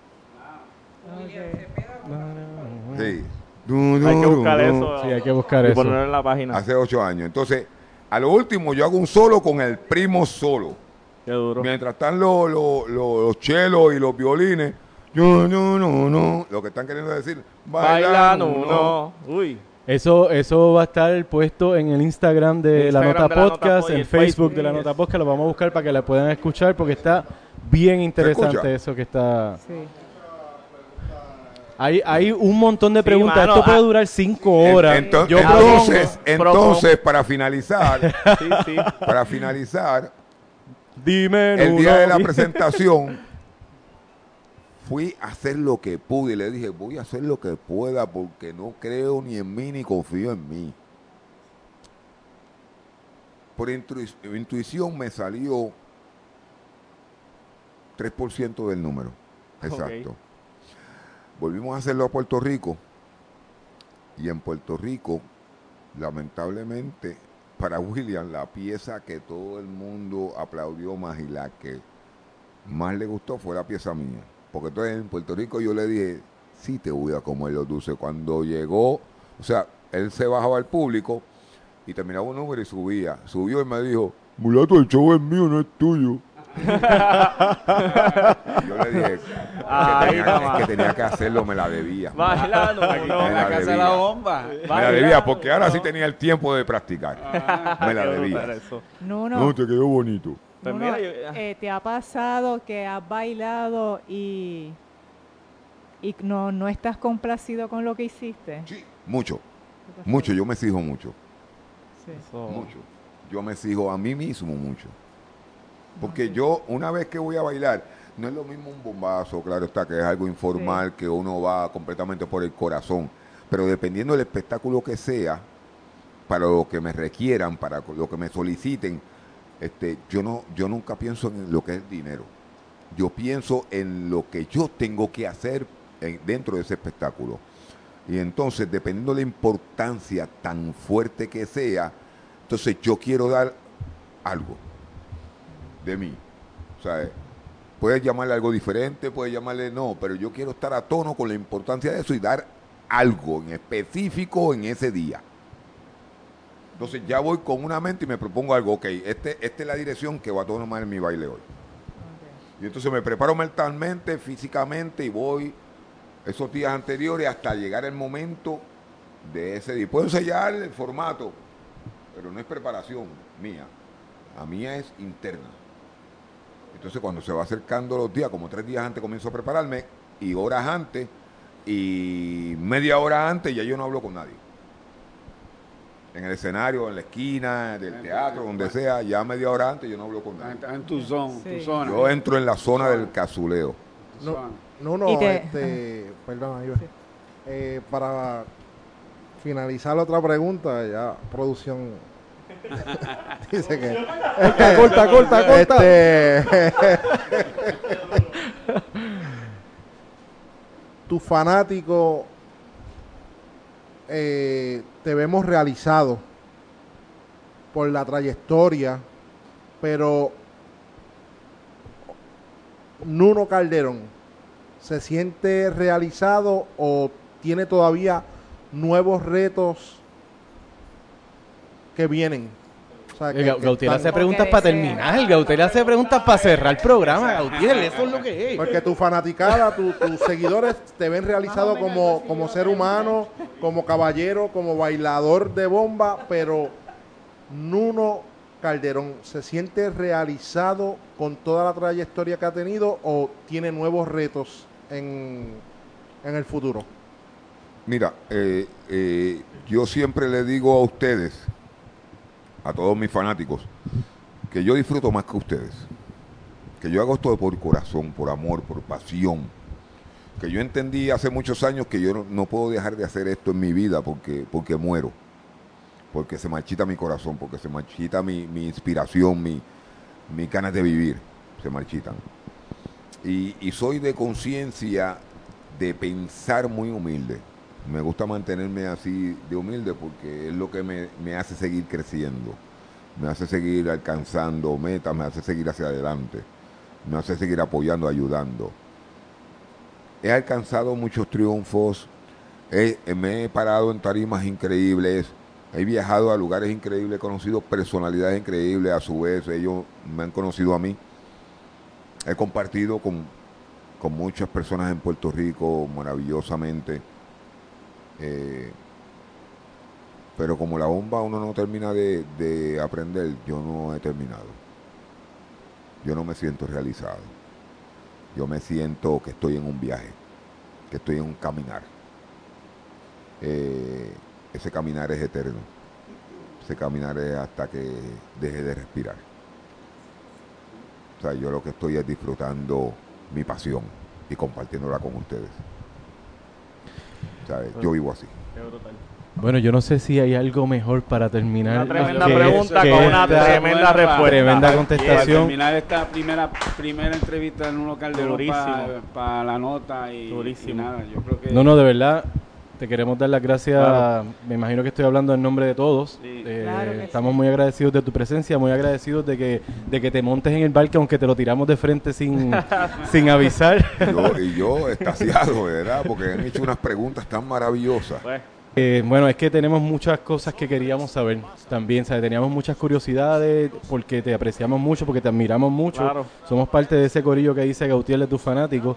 Speaker 6: Sí. Du, du,
Speaker 12: hay que buscar
Speaker 6: du,
Speaker 12: eso.
Speaker 3: Sí, hay que buscar
Speaker 12: y
Speaker 3: eso.
Speaker 12: ponerlo en la página.
Speaker 6: Hace ocho años. Entonces, a lo último yo hago un solo con el primo solo.
Speaker 12: Qué duro.
Speaker 6: Mientras están los, los, los, los chelos y los violines, yo, no, no, no, lo que están queriendo decir,
Speaker 12: Bailan
Speaker 6: bailan
Speaker 12: uno. Uy.
Speaker 3: Eso, eso va a estar puesto en el Instagram de
Speaker 12: El
Speaker 3: La
Speaker 12: Instagram
Speaker 3: Nota
Speaker 12: de La
Speaker 3: Podcast,
Speaker 12: Nota y
Speaker 3: en
Speaker 12: el
Speaker 3: Facebook
Speaker 12: Facebook.
Speaker 3: de La Nota Podcast. Lo vamos a buscar para que la puedan escuchar porque está bien interesante
Speaker 6: escucha?
Speaker 3: eso que está...
Speaker 5: Sí.
Speaker 3: Hay, hay un montón de
Speaker 12: Sí,
Speaker 3: preguntas.
Speaker 12: mano,
Speaker 3: Esto puede
Speaker 12: ah.
Speaker 3: durar cinco horas.
Speaker 6: Ento-
Speaker 3: Yo
Speaker 6: entonces,
Speaker 3: propongo-
Speaker 6: entonces, para finalizar,
Speaker 12: Sí, sí.
Speaker 6: para finalizar,
Speaker 3: Dime,
Speaker 6: el día
Speaker 3: Nuno.
Speaker 6: de la presentación, fui a hacer lo que pude y le dije, voy a hacer lo que pueda porque no creo ni en mí ni confío en mí. Por intu- intuición me salió tres por ciento del número. Exacto.
Speaker 12: Ok.
Speaker 6: Volvimos a hacerlo a Puerto Rico y en Puerto Rico, lamentablemente, para William, la pieza que todo el mundo aplaudió más y la que más le gustó fue la pieza mía. Porque entonces en Puerto Rico yo le dije, sí te voy a comer los dulces. Cuando llegó, o sea, él se bajaba al público y terminaba un número y subía. Subió y me dijo, mulato, el show es mío, no es tuyo. Y yo le dije
Speaker 12: Ay,
Speaker 6: que tenía,
Speaker 12: mamá.
Speaker 6: que tenía que hacerlo, me la debía.
Speaker 12: Bailando
Speaker 9: Aquí
Speaker 12: uno.
Speaker 6: me la
Speaker 9: en la casa de
Speaker 6: debía.
Speaker 9: la bomba.
Speaker 6: Me la debía porque ahora sí tenía el tiempo de practicar. Me la
Speaker 12: Qué brutal
Speaker 6: debía.
Speaker 12: eso.
Speaker 5: Nuno,
Speaker 6: No, te quedó bonito.
Speaker 12: Pues
Speaker 5: Nuno,
Speaker 12: mira, yo-
Speaker 5: eh, ¿te ha pasado que has bailado y, y no, no estás complacido con lo que hiciste?
Speaker 6: Sí, mucho,
Speaker 5: ¿Qué pasó?
Speaker 6: mucho. Yo me exijo mucho,
Speaker 5: Sí.
Speaker 12: eso-
Speaker 6: mucho. Yo me exijo a mí mismo mucho. Porque yo, una vez que voy a bailar, no es lo mismo un bombazo, claro está, que es algo informal, que uno va completamente por el corazón. Pero dependiendo del espectáculo que sea, para lo que me requieran, para lo que me soliciten, este, yo no, yo nunca pienso en lo que es dinero. Yo pienso en lo que yo tengo que hacer en- dentro de ese espectáculo. Y entonces, dependiendo de la importancia tan fuerte que sea, entonces yo quiero dar algo de mí. O sea, puedes llamarle algo diferente, puedes llamarle no, pero yo quiero estar a tono con la importancia de eso y dar algo en específico en ese día. Entonces ya voy con una mente y me propongo algo, ok, este, esta es la dirección que va a tomar en mi baile hoy. Y entonces me preparo mentalmente, físicamente y voy esos días anteriores hasta llegar el momento de ese día. Puedo ensayar el formato, pero no es preparación mía. La mía es interna. Entonces cuando se va acercando los días, como tres días antes comienzo a prepararme y horas antes y media hora antes ya yo no hablo con nadie. En el escenario, en la esquina, del teatro, donde sea, ya media hora antes yo no hablo con nadie.
Speaker 9: Estás en tu zona,
Speaker 5: Sí.
Speaker 9: tu zona.
Speaker 6: Yo entro en la zona del casuleo.
Speaker 9: Tu
Speaker 7: No,
Speaker 9: zona.
Speaker 7: no, no,
Speaker 5: Y te-
Speaker 7: este, perdón, Iber. Eh, para finalizar la otra pregunta, ya producción dice que
Speaker 1: Corta, corta, corta.
Speaker 7: este, tu fanático eh, te vemos realizado por la trayectoria, pero Nuno Calderón se siente realizado o tiene todavía nuevos retos que vienen. O sea,
Speaker 3: Eh, Ga- Gautier
Speaker 7: están-
Speaker 3: hace preguntas
Speaker 5: Porque
Speaker 3: para
Speaker 5: desea-
Speaker 3: terminar. Gautier hace preguntas para cerrar el programa. Gautier, eso es lo que es.
Speaker 7: Porque tu fanaticada, tu- tus seguidores te ven realizado como, como ser humano, como caballero, como bailador de bomba, pero Nuno Calderón se siente realizado con toda la trayectoria que ha tenido o tiene nuevos retos en, en el futuro.
Speaker 6: Mira, eh, eh, yo siempre le digo a ustedes, a todos mis fanáticos, que yo disfruto más que ustedes. Que yo hago esto por corazón, por amor, por pasión. Que yo entendí hace muchos años que yo no, no puedo dejar de hacer esto en mi vida porque, porque muero. Porque se marchita mi corazón, porque se marchita mi, mi inspiración, mi, mis ganas de vivir. Se marchitan. Y, y soy de conciencia de pensar muy humilde. Me gusta mantenerme así de humilde porque es lo que me, me hace seguir creciendo, me hace seguir alcanzando metas, me hace seguir hacia adelante, me hace seguir apoyando, ayudando. He alcanzado muchos triunfos, he, me he parado en tarimas increíbles, he viajado a lugares increíbles, he conocido personalidades increíbles, a su vez ellos me han conocido a mí. He compartido con, con muchas personas en Puerto Rico maravillosamente. Eh, pero como la bomba uno no termina de, de aprender, yo no he terminado. Yo no me siento realizado. Yo me siento que estoy en un viaje, que estoy en un caminar. Eh, ese caminar es eterno. Ese caminar es hasta que deje de respirar. O sea, yo lo que estoy es disfrutando mi pasión y compartiéndola con ustedes. O sea, yo vivo así.
Speaker 3: Bueno, yo no sé si hay algo mejor para terminar.
Speaker 12: Una tremenda
Speaker 3: que-
Speaker 12: pregunta
Speaker 3: que
Speaker 12: con una
Speaker 3: esta
Speaker 12: tremenda respuesta.
Speaker 3: Tremenda
Speaker 9: Para
Speaker 3: contestación.
Speaker 9: terminar esta primera primera entrevista en Uno Calderón
Speaker 12: Durísimo.
Speaker 9: para la nota y,
Speaker 12: Durísimo.
Speaker 9: y nada, yo creo que
Speaker 3: No, no, de verdad, te queremos dar las gracias.
Speaker 9: Claro.
Speaker 3: Me imagino que estoy hablando en nombre de todos.
Speaker 9: Sí.
Speaker 3: Eh,
Speaker 5: Claro que sí.
Speaker 3: estamos muy agradecidos de tu presencia, muy agradecidos de que de que te montes en el barco, aunque te lo tiramos de frente sin, sin avisar.
Speaker 6: Yo, y yo extasiado, de verdad, porque han hecho unas preguntas tan maravillosas.
Speaker 12: Pues,
Speaker 3: Eh, bueno, es que tenemos muchas cosas que queríamos saber también, ¿sabes? Teníamos muchas curiosidades porque te apreciamos mucho, porque te admiramos mucho.
Speaker 12: Claro.
Speaker 3: Somos parte de ese corillo que dice Gautier de tus fanáticos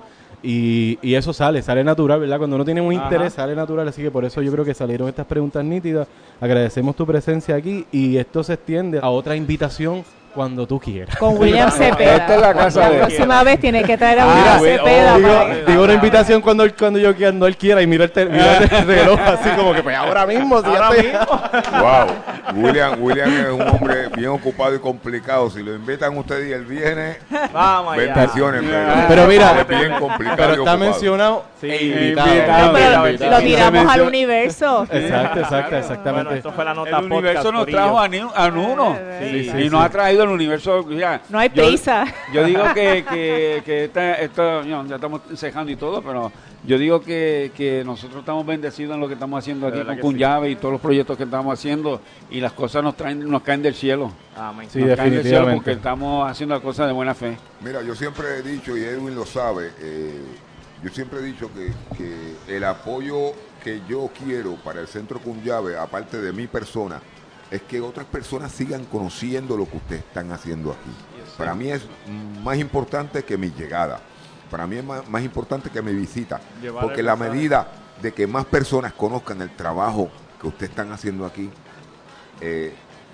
Speaker 3: y, y eso sale, sale natural, ¿verdad? Cuando uno tiene un
Speaker 12: Ajá.
Speaker 3: interés, sale natural, así que por eso yo creo que salieron estas preguntas nítidas. Agradecemos tu presencia aquí y esto se extiende a otra invitación cuando tú quieras.
Speaker 5: Con William Cepeda.
Speaker 9: Esta es la casa de-
Speaker 5: La próxima vez tiene que traer a
Speaker 3: Ah,
Speaker 5: William
Speaker 3: güey,
Speaker 5: Cepeda.
Speaker 3: oh, digo,
Speaker 5: para que-
Speaker 3: digo una invitación cuando, él- cuando yo quiera, cuando él quiera y mira el, te- mira el reloj así como que pues ahora mismo, si ya
Speaker 12: Ahora
Speaker 3: estoy-
Speaker 6: Wow, William, William es un hombre bien ocupado y complicado. Si lo invitan ustedes y él viene,
Speaker 12: vamos allá.
Speaker 6: bendiciones.
Speaker 3: Pero mira,
Speaker 6: es bien complicado.
Speaker 3: pero
Speaker 6: y
Speaker 3: está
Speaker 6: ocupado.
Speaker 3: mencionado
Speaker 12: Sí,
Speaker 3: e
Speaker 12: invitado.
Speaker 3: invitado.
Speaker 5: No, pero
Speaker 12: Invitado,
Speaker 5: lo
Speaker 12: invitado.
Speaker 5: tiramos
Speaker 9: Se
Speaker 5: al
Speaker 9: mencio-
Speaker 5: universo.
Speaker 3: Exacto, exacto,
Speaker 12: Bueno,
Speaker 3: exactamente.
Speaker 12: esto fue la nota
Speaker 9: el universo
Speaker 12: podcast,
Speaker 9: nos
Speaker 12: corillo.
Speaker 9: trajo a, Ni- a Nuno
Speaker 5: Sí,
Speaker 3: sí,
Speaker 9: y
Speaker 3: sí.
Speaker 9: nos ha traído el universo. Mira,
Speaker 5: No hay
Speaker 9: yo-
Speaker 5: prisa.
Speaker 9: Yo digo que, que, que esta, esto, no, ya estamos cejando y todo, pero yo digo que, que nosotros estamos bendecidos en lo que estamos haciendo aquí
Speaker 12: verdad
Speaker 9: con
Speaker 12: que
Speaker 9: Cunyave y todos los proyectos que estamos haciendo y las cosas nos traen, nos caen del cielo.
Speaker 12: Amén.
Speaker 3: Sí,
Speaker 9: nos caen del cielo porque
Speaker 3: definitivamente.
Speaker 9: estamos haciendo las cosas de buena fe.
Speaker 6: Mira, yo siempre he dicho, y Edwin lo sabe, eh, yo siempre he dicho que, que el apoyo que yo quiero para el Centro Cunyave, aparte de mi persona, es que otras personas sigan conociendo lo que ustedes están haciendo aquí. Para mí es más importante que mi llegada. Para mí es más, más importante que mi visita.
Speaker 12: Llevar
Speaker 6: Porque
Speaker 12: el
Speaker 6: la
Speaker 12: mensaje.
Speaker 6: medida de que más personas conozcan el trabajo que ustedes están haciendo aquí, eh,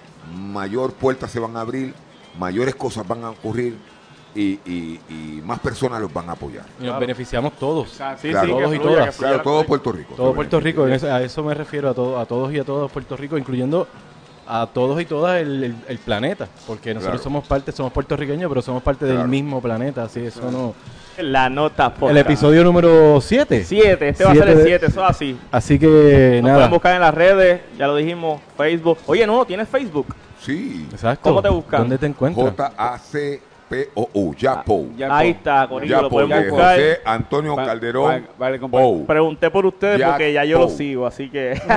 Speaker 6: mayor puertas se van a abrir, mayores cosas van a ocurrir y, y- y más personas los van a apoyar.
Speaker 3: Y nos beneficiamos todos.
Speaker 12: Sí,
Speaker 6: Claro.
Speaker 12: sí, que
Speaker 3: Todos y
Speaker 12: fluya,
Speaker 3: todas.
Speaker 12: que fluya
Speaker 6: Claro,
Speaker 12: la
Speaker 6: todo
Speaker 12: cosa.
Speaker 6: Puerto Rico.
Speaker 3: Todo
Speaker 6: se
Speaker 3: Puerto Rico, en
Speaker 6: beneficia.
Speaker 3: eso- a eso me refiero, a, todo, a todos y a todas Puerto Rico, incluyendo a todos y todas el, el- el planeta, porque nosotros
Speaker 6: Claro.
Speaker 3: somos parte, somos puertorriqueños, pero somos parte del
Speaker 6: Claro.
Speaker 3: mismo planeta, así eso no...
Speaker 12: La nota podcast.
Speaker 3: El episodio número siete.
Speaker 12: siete, este va a ser el
Speaker 3: Siete de-
Speaker 12: siete, eso es así.
Speaker 3: Así que
Speaker 12: Nos
Speaker 3: nada.
Speaker 12: pueden buscar en las redes, ya lo dijimos, Facebook. Oye, no, ¿tienes Facebook?
Speaker 6: Sí.
Speaker 3: Exacto.
Speaker 12: ¿Cómo te buscan?
Speaker 3: ¿Dónde te encuentras?
Speaker 6: J A C P O U, Yapo.
Speaker 9: Ya,
Speaker 12: Ahí
Speaker 9: po.
Speaker 12: está, Corillo, lo
Speaker 6: Yapo,
Speaker 12: pueden
Speaker 6: de
Speaker 12: buscar.
Speaker 6: José Antonio
Speaker 9: Va-
Speaker 6: Calderón.
Speaker 9: va- vale, compadre.
Speaker 6: Pou.
Speaker 12: Pregunté por ustedes
Speaker 6: Jack
Speaker 12: porque ya yo lo
Speaker 6: Pou.
Speaker 12: sigo, así que
Speaker 9: Sí,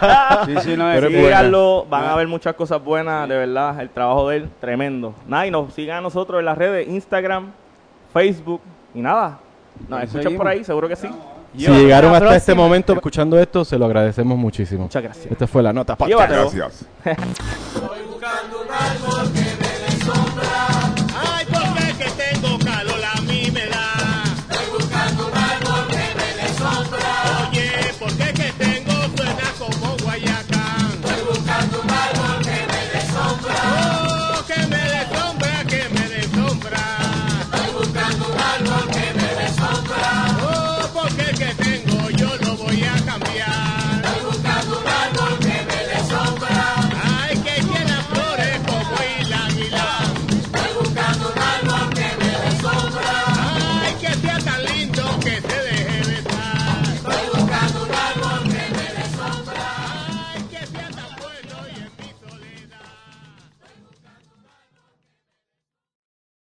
Speaker 9: sí, no,
Speaker 3: Pero
Speaker 9: es-
Speaker 3: es buena.
Speaker 12: síganlo, van
Speaker 9: Ah.
Speaker 12: a ver muchas cosas buenas, de verdad, el trabajo de él, tremendo. Nada, y nos sigan a nosotros en las redes, Instagram, Facebook, y nada, nos
Speaker 9: Ahí
Speaker 12: escuchan
Speaker 9: seguimos.
Speaker 12: por ahí, seguro que sí.
Speaker 3: Si llegaron
Speaker 5: La
Speaker 3: hasta este
Speaker 5: próxima.
Speaker 3: momento escuchando esto, se lo agradecemos muchísimo.
Speaker 12: Muchas gracias.
Speaker 3: Esta fue la nota podcast.
Speaker 12: Llévatelo.
Speaker 6: Gracias.
Speaker 2: Estoy buscando un árbol